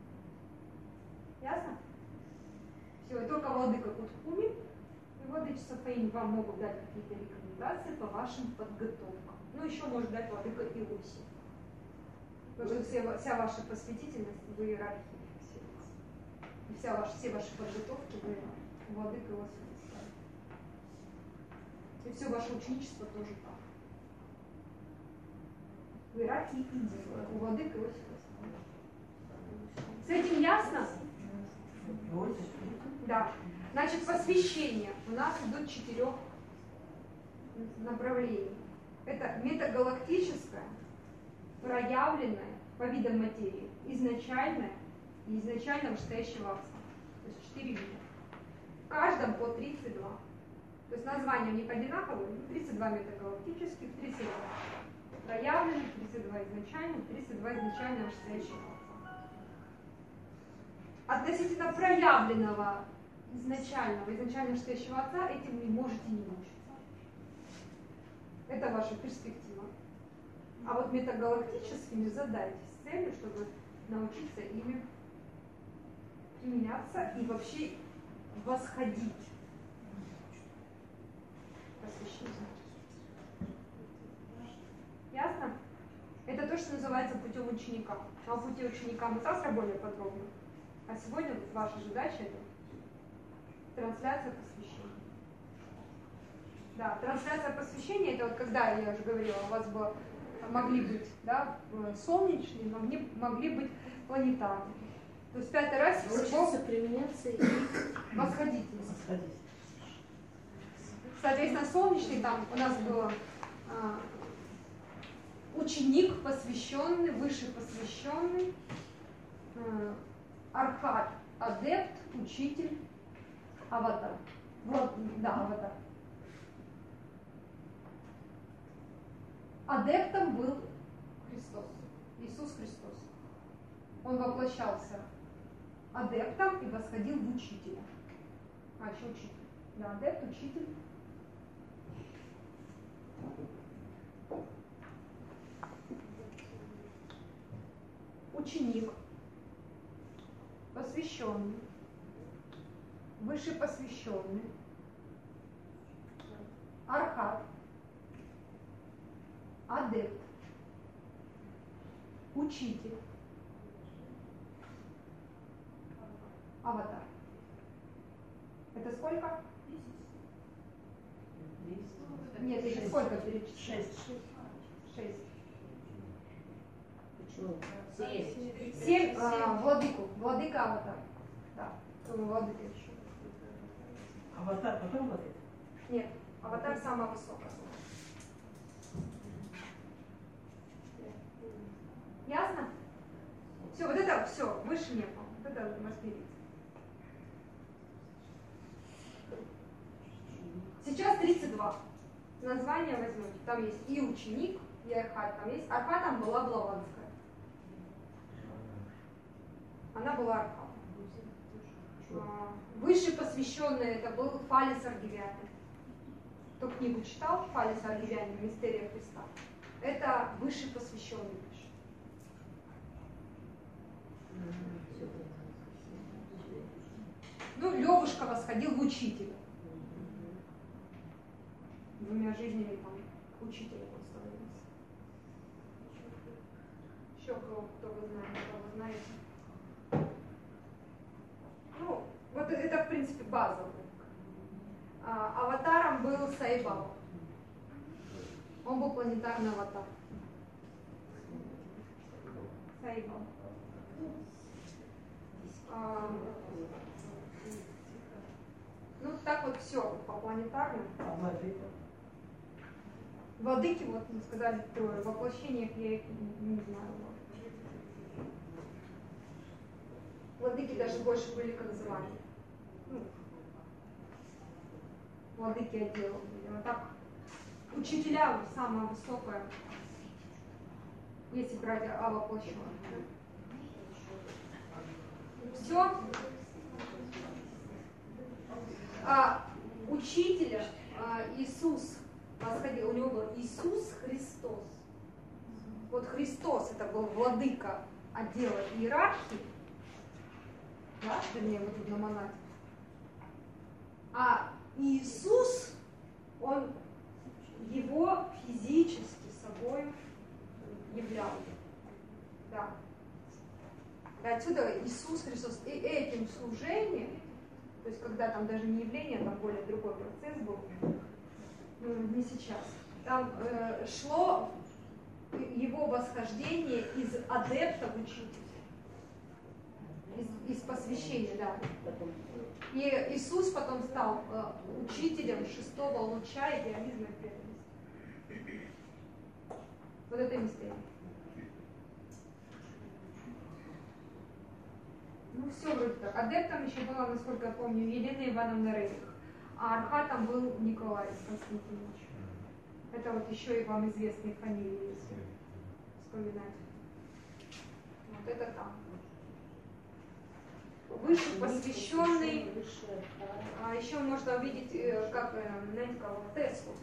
Speaker 1: Ясно? Все, и только владыка Кутхуми и владычица Фаин вам могут дать какие-то рекомендации по вашим подготовкам. Ну, еще может дать владыка Иосиф. Потому что вся, вся ваша посвятительность в иерархии фиксируется. И вся ваша, все ваши подготовки вы владыка Иосиф ставите. И все ваше ученичество тоже так. В иерархии едино. У владыка Иосифа. С этим ясно? Да. Значит, посвящение у нас идут четырех направлений. Это метагалактическое, проявленное по видам материи, изначальное и изначально вышестоящего отца. То есть четыре вида. В каждом по тридцать два. То есть названия у них одинаковые, тридцать два метагалактических, тридцать два проявленных, тридцать два изначальных, тридцать два изначально вышестоящего отца. Относительно проявленного изначального, изначально вышестоящего отца этим не можете не научиться. Это ваша перспектива. А вот метагалактическими задайтесь с целью, чтобы научиться ими применяться и вообще восходить. Посвящение. Ясно? Это то, что называется путем ученика. А о пути ученика мы завтра более подробно. А сегодня вот ваша задача это трансляция посвящения. Да, трансляция посвящения это вот когда, я уже говорила, у вас бы могли быть, да, солнечные, могли, могли быть планетарные. То есть пятый раз всего
Speaker 3: применяться и
Speaker 1: восходительность. Соответственно, солнечный там у нас был а, ученик посвященный, выше посвященный, а, архат, адепт, учитель, аватар. Вот, да, аватар. Адептом был Христос, Иисус Христос. Он воплощался адептом и восходил в учителя. А, еще учитель. Да, адепт, учитель. Ученик, посвященный, вышепосвященный, архат, адепт, учитель, аватар. Это сколько? Нет, это сколько перечислить?
Speaker 6: Шесть.
Speaker 1: Шесть.
Speaker 3: Почему? Семь.
Speaker 1: Семь, а, владыку. Владыка аватар. Да, думаю, владыка еще.
Speaker 6: Аватар потом владыка?
Speaker 1: Нет, аватар самая высокая. Ясно? Все, вот это все, выше не было. Вот это разберите. Сейчас тридцать два. Название возьмете. Там есть и ученик, и архат. Там есть. Архат там была Блаватская. Она была архат. Высший посвященный это был Фалес Аргивянин. Кто книгу читал? Фалес Аргивянин, Мистерия Христа. Это высший посвященный пишет. Ну, Левушка восходил в учителя. Двумя жизнями там учителем он становился. Еще кто, кто вы знаете, кто вы знаете. Ну, вот это в принципе базовый. А, аватаром был Сайбаба. Он был планетарный аватар. Сайбаба. А, ну так вот все по планетарным.
Speaker 6: А владыка?
Speaker 1: Владыки, вот мы сказали трое, в воплощениях я их не, не знаю. Владыки даже больше были как звания. Ну, владыки отделов были. Вот так. Учителя самое высокое, если брать о воплощенных. Все. А, учителя а, Иисус восходил, у него был Иисус Христос. Вот Христос это был владыка отдела иерархии, да, вернее, вот тут на монате. А Иисус, он его физически собой являл. Да. И отсюда Иисус Христос и этим служением, то есть когда там даже не явление, там более другой процесс был, ну, не сейчас, там э, шло его восхождение из адепта в учителя, из, из посвящения, да. И Иисус потом стал э, учителем шестого луча идеализма и преданности. Вот это мистерия. Ну все вроде так. Адептом еще была, насколько я помню, Елена Ивановна Рерих, а архатом был Николай Константинович. Это вот еще и вам известные фамилии, если вспоминать. Вот это там. Выше посвященный, а еще можно увидеть, как, знаете, кого, Теслу.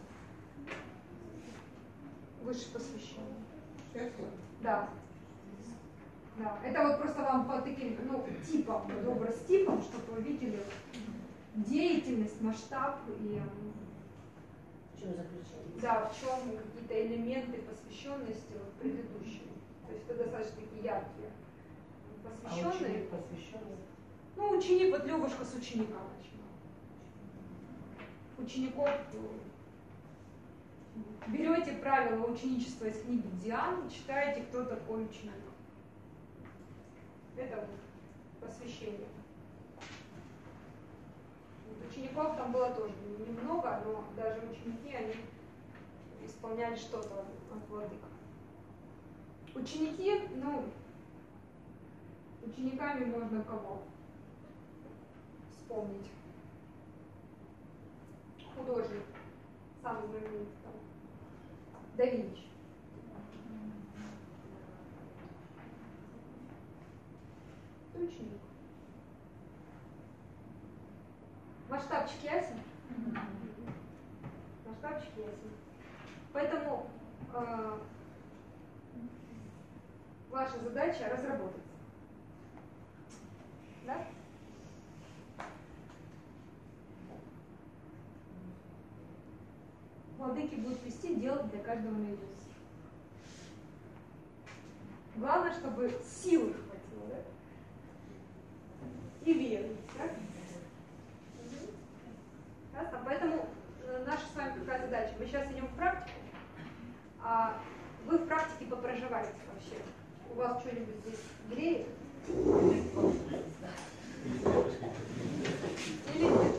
Speaker 1: Выше посвященный.
Speaker 4: Тесла?
Speaker 1: Да. Да. Это вот просто вам по таким, ну, типам, образ типом, чтобы вы видели деятельность, масштаб и
Speaker 3: В чем заключается?
Speaker 1: да, в чем какие-то элементы посвященности вот, предыдущим. То есть это достаточно такие яркие. Посвященные.
Speaker 6: А ученик посвященный?
Speaker 1: Ну, ученик, вот Левушка с ученика начинал. Учеников берете правила ученичества из книги Дианы, читаете, кто такой ученик. Это вот посвящение. Вот учеников там было тоже немного, но даже ученики, они исполняли что-то от владыка. Ученики, ну, учениками можно кого вспомнить? Художник, самый знаменитый там, да Винчи. Кто ученик? Масштабчик ясен? Масштабчик ясен. Поэтому э, ваша задача разработаться. Да? Владыки будут вести, делать для каждого наизусть. Главное, чтобы силы хватило, да? И веры, да? Ясно? Поэтому э, наша с вами какая задача? Мы сейчас идем в практику, а вы в практике попроживаете вообще. У вас что-нибудь здесь греет? Или нет?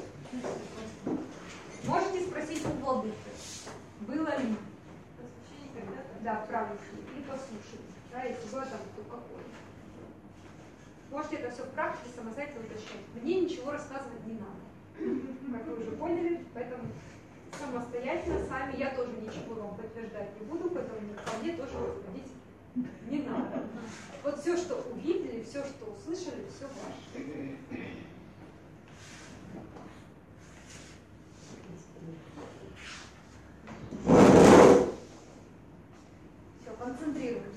Speaker 1: Можете спросить у владыки, было ли
Speaker 2: Посвящение когда-то?
Speaker 1: да, в практике, и послушать, да, если было там, то какое. Можете это все в практике самостоятельно уточнять. Мне ничего рассказывать не надо. Как вы уже поняли, поэтому самостоятельно сами я тоже ничего вам подтверждать не буду, поэтому ко мне тоже подходить не надо. Вот все, что увидели, все, что услышали, все ваше. Все, концентрируемся.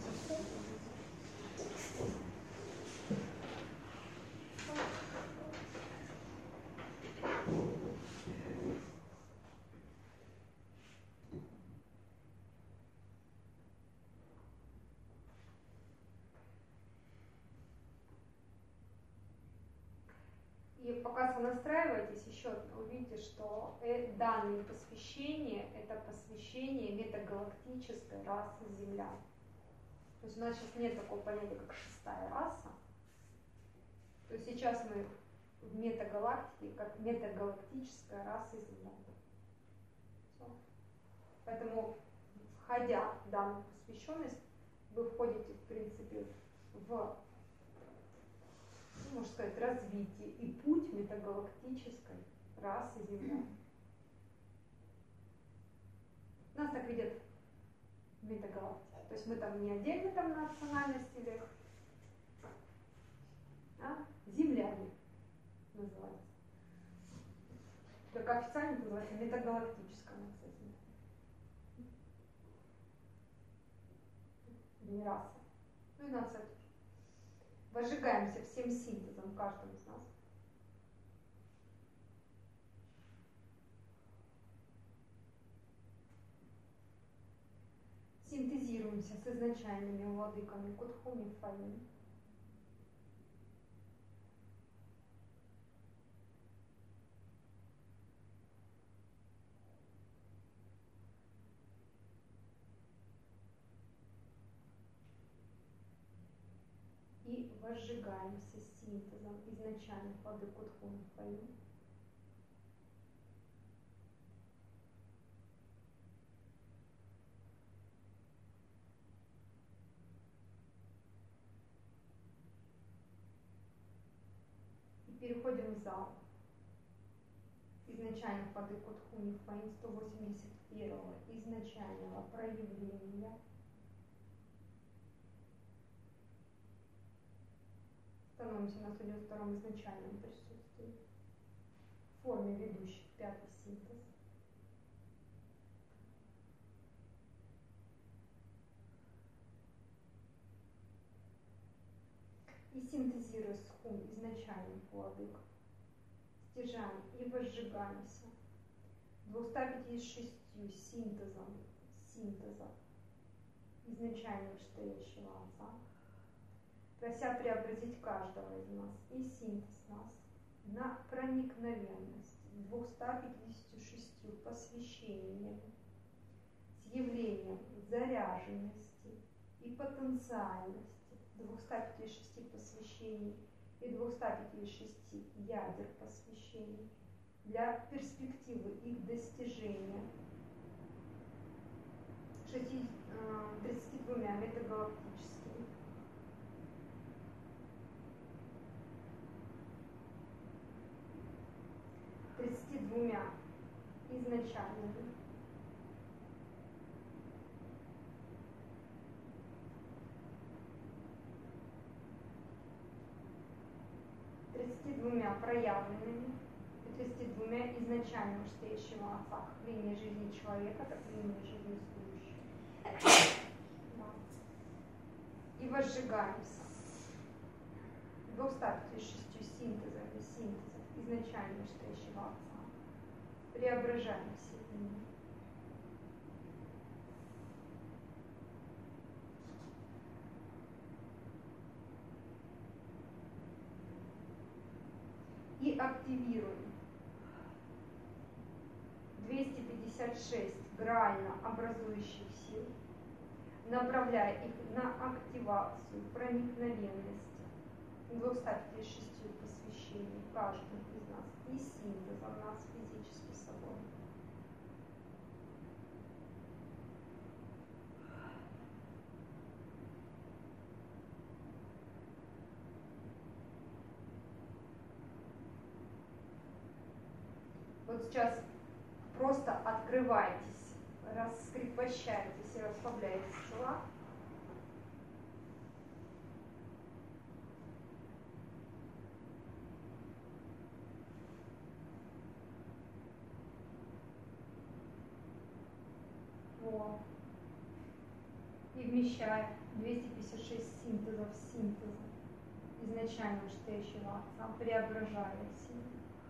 Speaker 1: И пока вы настраиваетесь, еще увидите, что данные посвящения – это посвящение метагалактической расы Земля. То есть у нас сейчас нет такого понятия, как шестая раса. То есть сейчас мы в метагалактике, как метагалактическая раса Земля. Все. Поэтому, входя в данную посвященность, вы входите, в принципе, в, ну, можно сказать, развитие и путь метагалактической расы Земля. Нас так видят метагалактики. То есть мы там не отдельно там национальность или а? Земляне называется. Только официально называется метагалактическая нация Земля. Не раса. Ну и нация тоже. Возжигаемся всем синтезом, каждым из нас. Синтезируемся с изначальными владыками Кутхуми Фаин. И возжигаемся синтезом изначальных владык Кутхуми Фаин. Переходим в зал изначальных владык Кутхуми Фаин сто восемьдесят первого изначального проявления. Становимся на сто девяносто втором изначальном присутствии в форме ведущих пятый синтез. И синтезируя с хум изначальных владык, стяжаем и возжигаемся двумястами пятьюдесятью шестью синтезом синтеза изначально вышестоящего Отца, прося преобразить каждого из нас и синтез нас на проникновенность двумястами пятьюдесятью шестью посвящениями с явлением заряженности и потенциальности двухсот пятидесяти шести посвящений и двухсот пятидесяти шести ядер посвящений для перспективы их достижения тридцатью двумя метагалактическими. тридцатью двумя изначальными. тридцатью двумя проявленными и тридцатью двумя изначально вышестоящего Отца, как линия жизни человека, так и линия жизни служащего. Да. И возжигаемся двумястами пятьюдесятью шестью синтезами синтезов изначально вышестоящего Отца. Преображаемся ими. И активируем пятьдесят шесть грально образующих сил, направляя их на активацию проникновенности двухсот пятидесяти шести посвящений каждому из нас и синтеза нас физически собой. Вот сейчас просто открывайтесь, раскрепощайтесь и расслабляйте тела. Во. И вмещая двести пятьдесят шесть синтезов синтеза изначально штеющего Отца, преображая силу,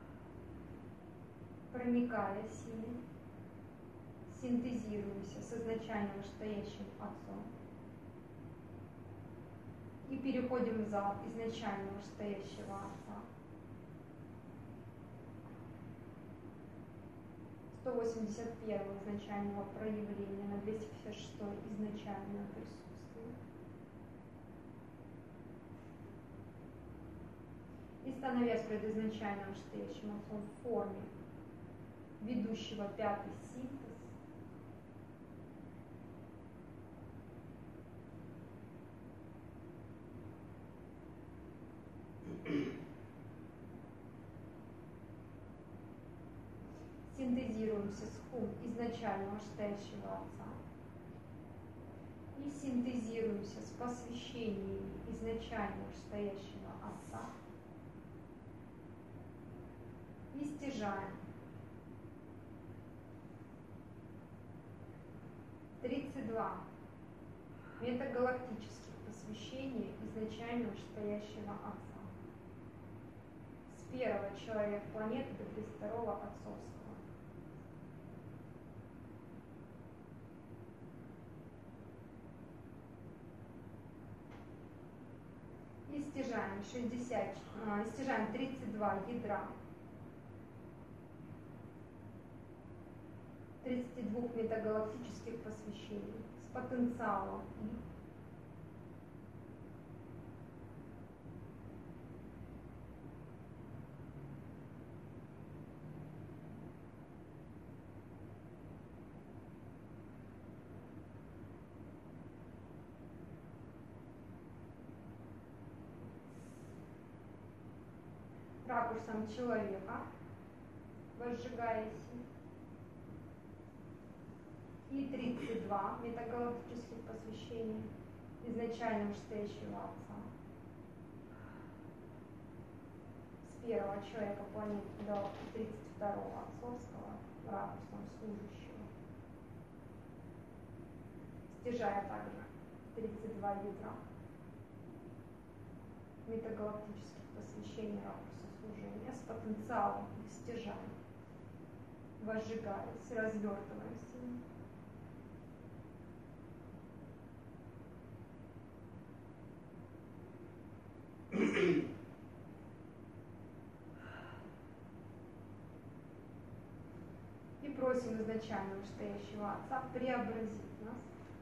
Speaker 1: проникая силе, синтезируемся с изначально стоящим Отцом и переходим в зал изначально стоящего Отца. сто восемьдесят первое изначального проявления на двести пятьдесят шестое изначальное присутствие. И становясь пред изначальным стоящим Отцом в форме ведущего пятый синтез, синтезируемся с хум изначального стоящего Отца и синтезируемся с посвящениями изначального стоящего Отца и стяжаем тридцать два метагалактических посвящения изначального стоящего Отца с первого человека планеты до тридцать второго отцовского. И стяжаем шестьдесят, а, стяжаем тридцать два ядра тридцати двух метагалактических посвящений с потенциалом И ракурсом человека, возжигая силу. И тридцать два метагалактических посвящений изначально стоящего Отца. С первого человека планеты до тридцать второго отцовского ракурсом служащего. Стяжая также тридцать два ядра метагалактических посвящений ракурса служения с потенциалом их стяжания, возжигаясь, развертываясь. И просим изначально настоящего Отца преобразить нас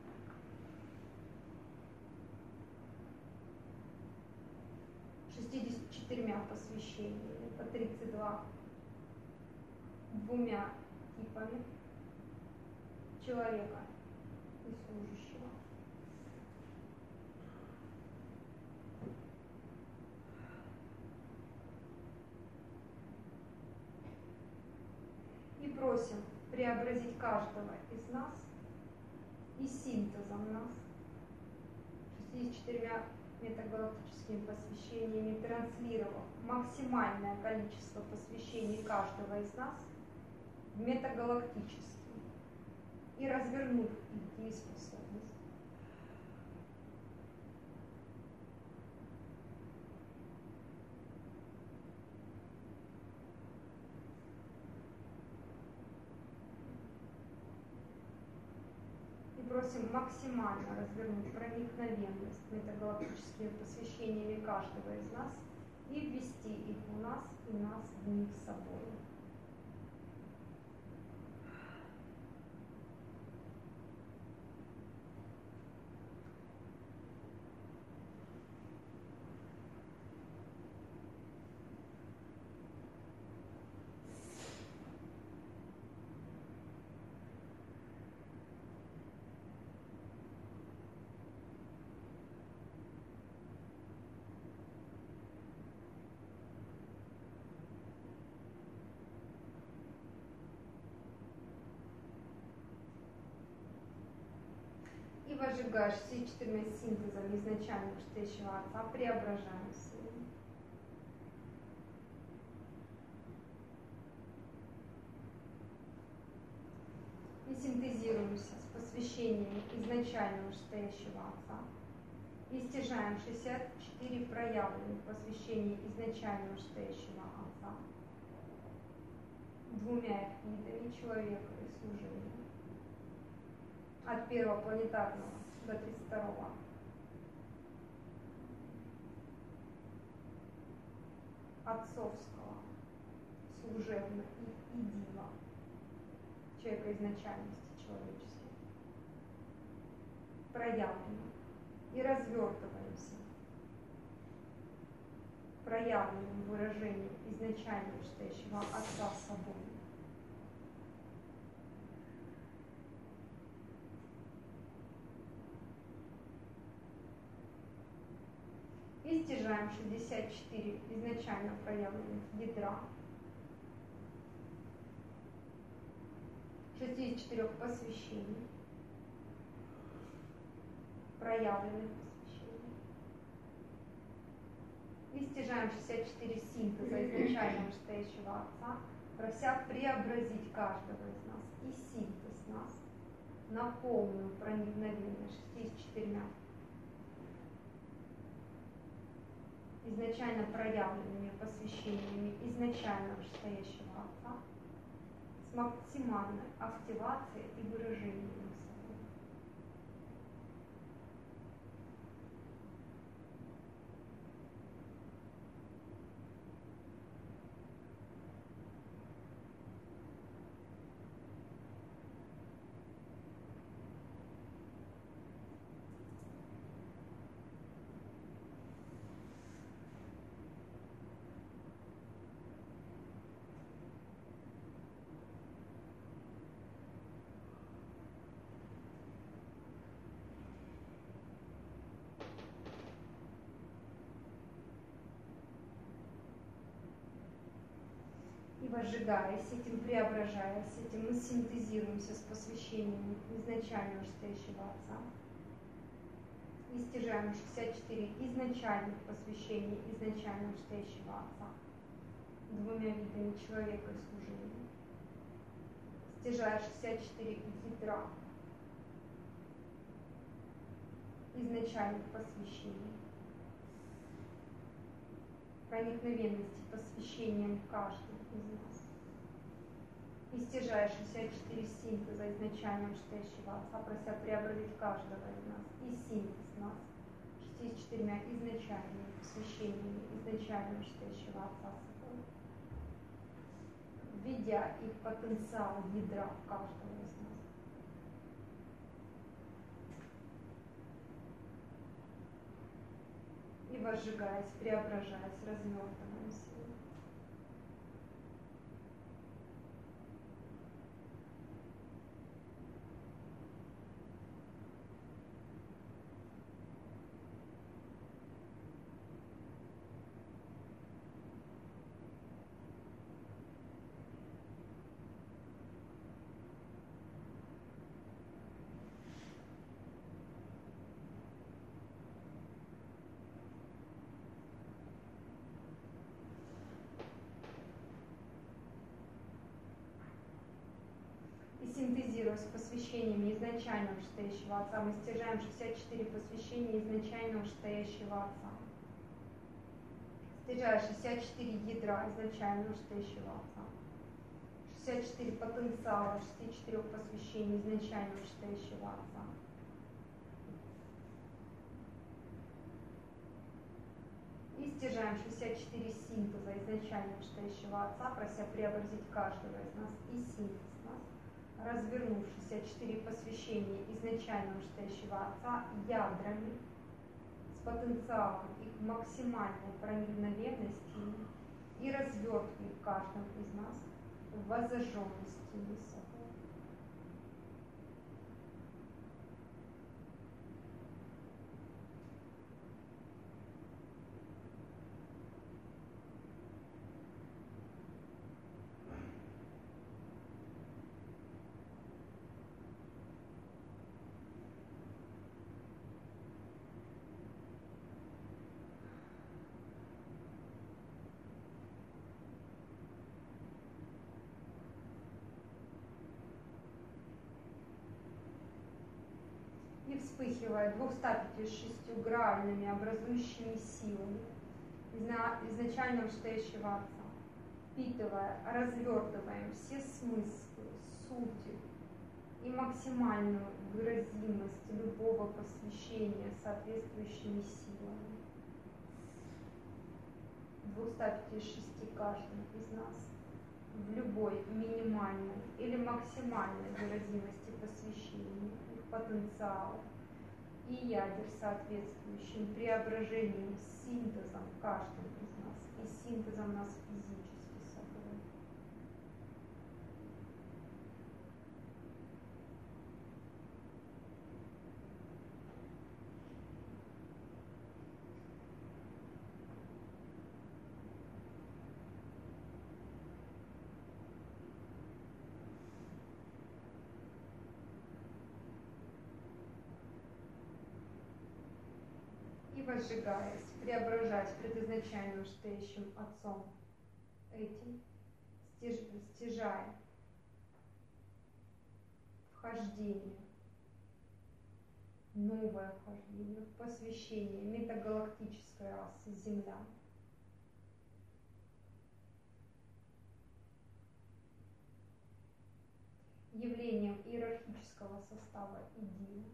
Speaker 1: шестьюдесятью четырьмя посвящениями по тридцать два двумя типами человека и служащего. И просим преобразить каждого из нас и синтезом нас шестьюдесятью четырьмя метагалактическими посвящениями, транслировав максимальное количество посвящений каждого из нас в метагалактические и развернув их дееспособность. И просим максимально развернуть проникновенность метагалактическими посвящениями каждого из нас и ввести их у нас и нас в них с собой. возжигаешь все четырьмя синтезами изначально вышестоящего Отца, преображаем себя. И синтезируемся с посвящением изначально вышестоящего Отца. И стяжаем шестьдесят четыре проявленных посвящения изначально вышестоящего Отца двумя их видами человека и служения. От первого планетарного до тридцать второго. Отцовского, служебно и, и дива, человека изначальности человеческой, проявлено. И развертываемся проявленным выражением изначально вышестоящего Отца с собой. И стяжаем шестьдесят четыре изначально проявленных ядра, шестьдесят четыре посвящений, проявленных посвящений. И стяжаем шестьдесят четыре синтеза изначально вышестоящего Отца, прося преобразить каждого из нас и синтез нас на полную проникновенность шестьдесят четырьмя изначально проявленными посвящениями изначально вышестоящего Отца с максимальной активацией и выражением собой. Возжигаясь, этим преображаясь, этим мы синтезируемся с посвящением изначально вышестоящего Отца. И стяжаем шестьдесят четыре изначальных посвящений изначально вышестоящего Отца двумя видами человека и служения. Стяжая шестьдесят четыре ядра изначальных посвящений, проникновенности посвящением каждого из нас. И стяжая шестьдесят четыре синтеза изначально вышестоящего Отца, прося преобразить каждого из нас и синтез нас шестьдесят четырьмя изначальными посвящениями изначально вышестоящего Отца собой, введя их потенциал ядра в каждого из нас. И возжигаясь, преображаясь, развертываемся. Синтезируя с посвящениями изначально вышестоящего Отца, мы стяжаем шестьдесят четыре посвящения изначально вышестоящего Отца. Стяжая шестьдесят четыре ядра изначально вышестоящего Отца. шестьдесят четыре потенциала шестьдесят четыре посвящений изначально вышестоящего Отца. И стяжаем шестьдесят четыре синтеза изначально вышестоящего Отца, прося преобразить каждого из нас и синтез нас, развернув шестьдесят четыре посвящения изначально вышестоящего Отца ядрами с потенциалом их максимальной проникновенности и разверткой в каждом из нас в воззажженности собой. вспыхивая двумястами пятьдесят шестью гранями, образующими силами изначально вышестоящего Отца, впитывая, развертываем все смыслы, сути и максимальную выразимость любого посвящения соответствующими силами двумястами пятьдесят шести каждым из нас в любой минимальной или максимальной выразимости посвящения их потенциала и ядер соответствующим преображением, синтезом каждым из нас и синтезом нас физически собой. И возжигаясь, преображаясь предизначально вышестоящим Отцом этим, стяж, стяжая вхождение, новое вхождение, посвящение метагалактической расы Земля, явлением иерархического состава Идила,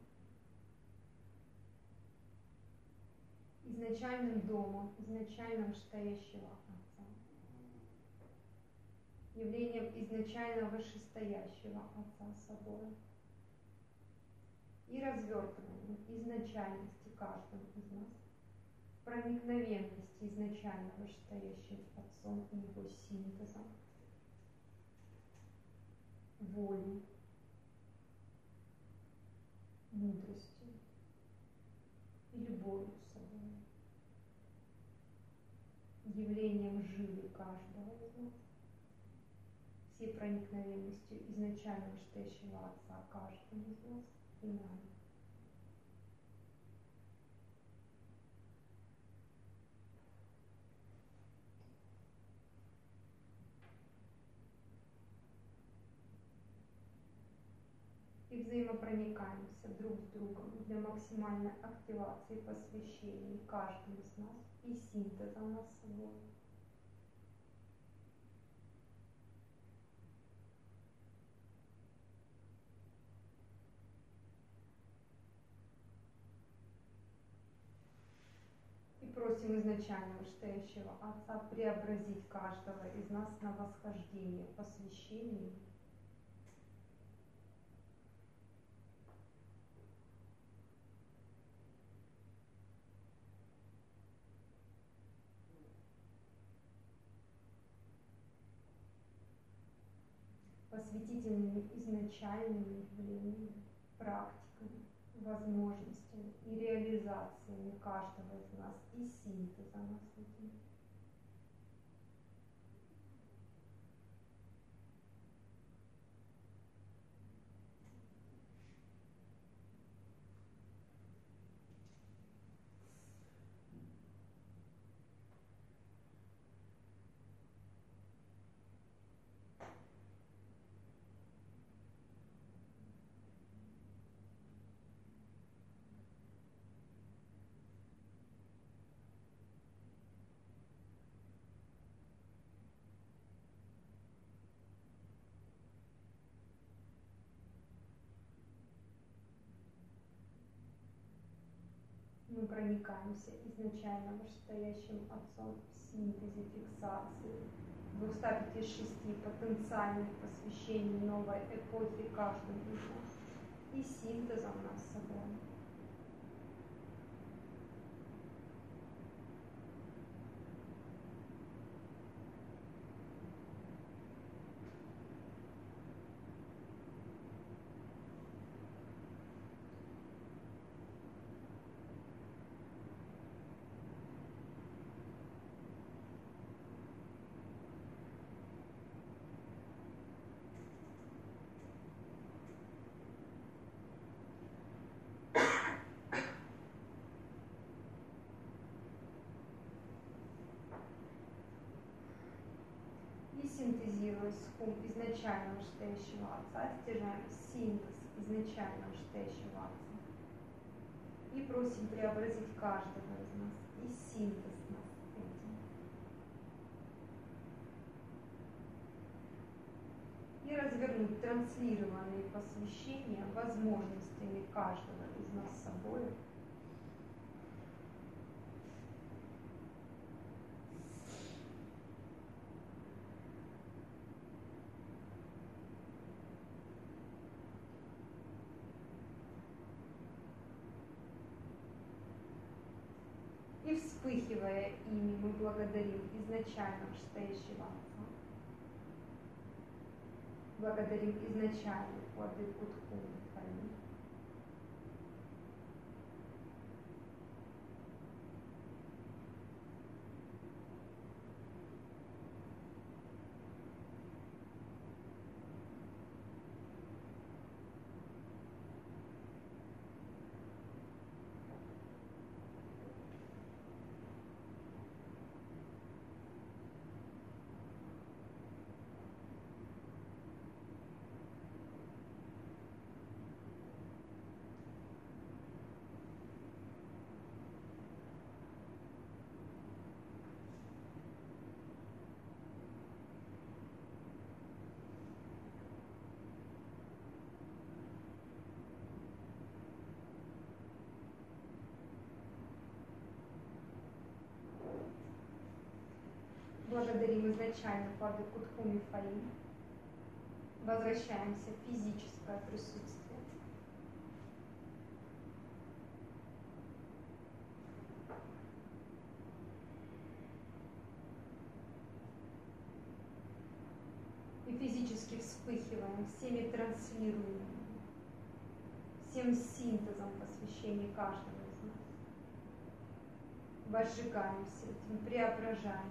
Speaker 1: изначальным домом, изначально вышестоящего Отца, явлением изначально вышестоящего Отца собой и развертыванием изначальности каждого из нас, проникновенности изначально вышестоящим Отцом и его синтезом, волей, мудростью и любовью с собой, явлением жилы каждого из нас, всей проникновенностью изначально вышестоящего Отца каждого из нас и нами. И взаимопроникаемся друг с другом для максимальной активации посвящения каждому из нас и синтеза нас с собой. И просим изначально вышестоящего Отца преобразить каждого из нас на восхождение посвящения посвятительными изначальными явлениями, практиками, возможностями и реализациями каждого из нас и синтеза нас этим. Мы проникаемся изначально вышестоящим Отцом в синтезе фиксации двумястами пятидесяти шести потенциальных посвящений новой эпохи каждому из нас и синтезом нас с собой. И синтезируя схум изначально вышестоящего Отца, стяжаем синтез изначально вышестоящего Отца просим преобразить каждого из нас и синтез нас этим. И развернуть транслированные посвящения возможностями каждого из нас с собой. И вспыхивая ими, мы благодарим изначально стоящего Отца. Благодарим изначально Владыку Тхуми Фали. Благодарим изначально Владыку Тхуми Фали. Возвращаемся в физическое присутствие. И физически вспыхиваем всеми транслируемыми, всем синтезом посвящения каждого из нас. Возжигаемся этим, преображаемся.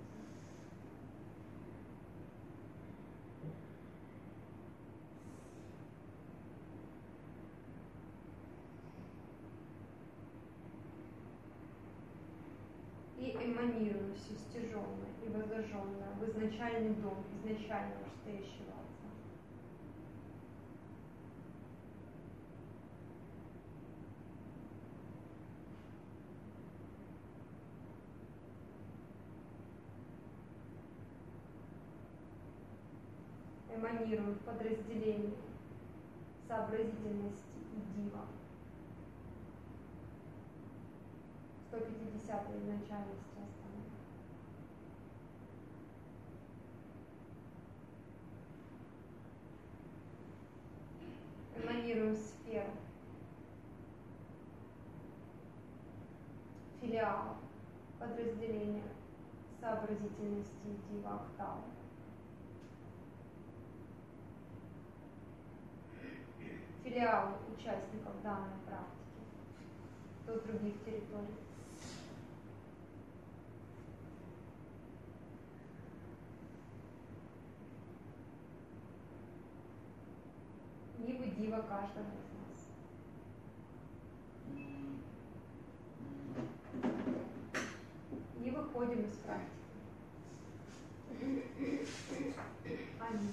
Speaker 1: И эманируем все стяженное и возложенное в изначальный дом изначального стоящего Отца. Эманируем подразделение сообразительности и дива. сто пятидесятая изначальности остановим. Эманируем сферу филиала подразделения сообразительности и дива октава. Филиалы участников данной практики до других территорий. Нивы дива каждого из нас. И выходим из практики. Аминь.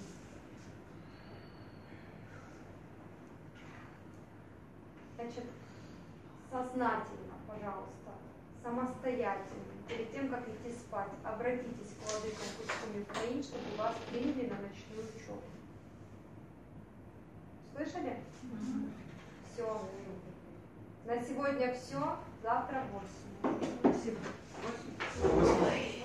Speaker 1: Значит, сознательно, пожалуйста, самостоятельно, перед тем, как идти спать, обратитесь к Владыкам Тхуми Фали, чтобы вас приняли на ночную учебу. Слышали? Mm-hmm. Все. На сегодня все. Завтра восемь.
Speaker 6: Спасибо. восемь.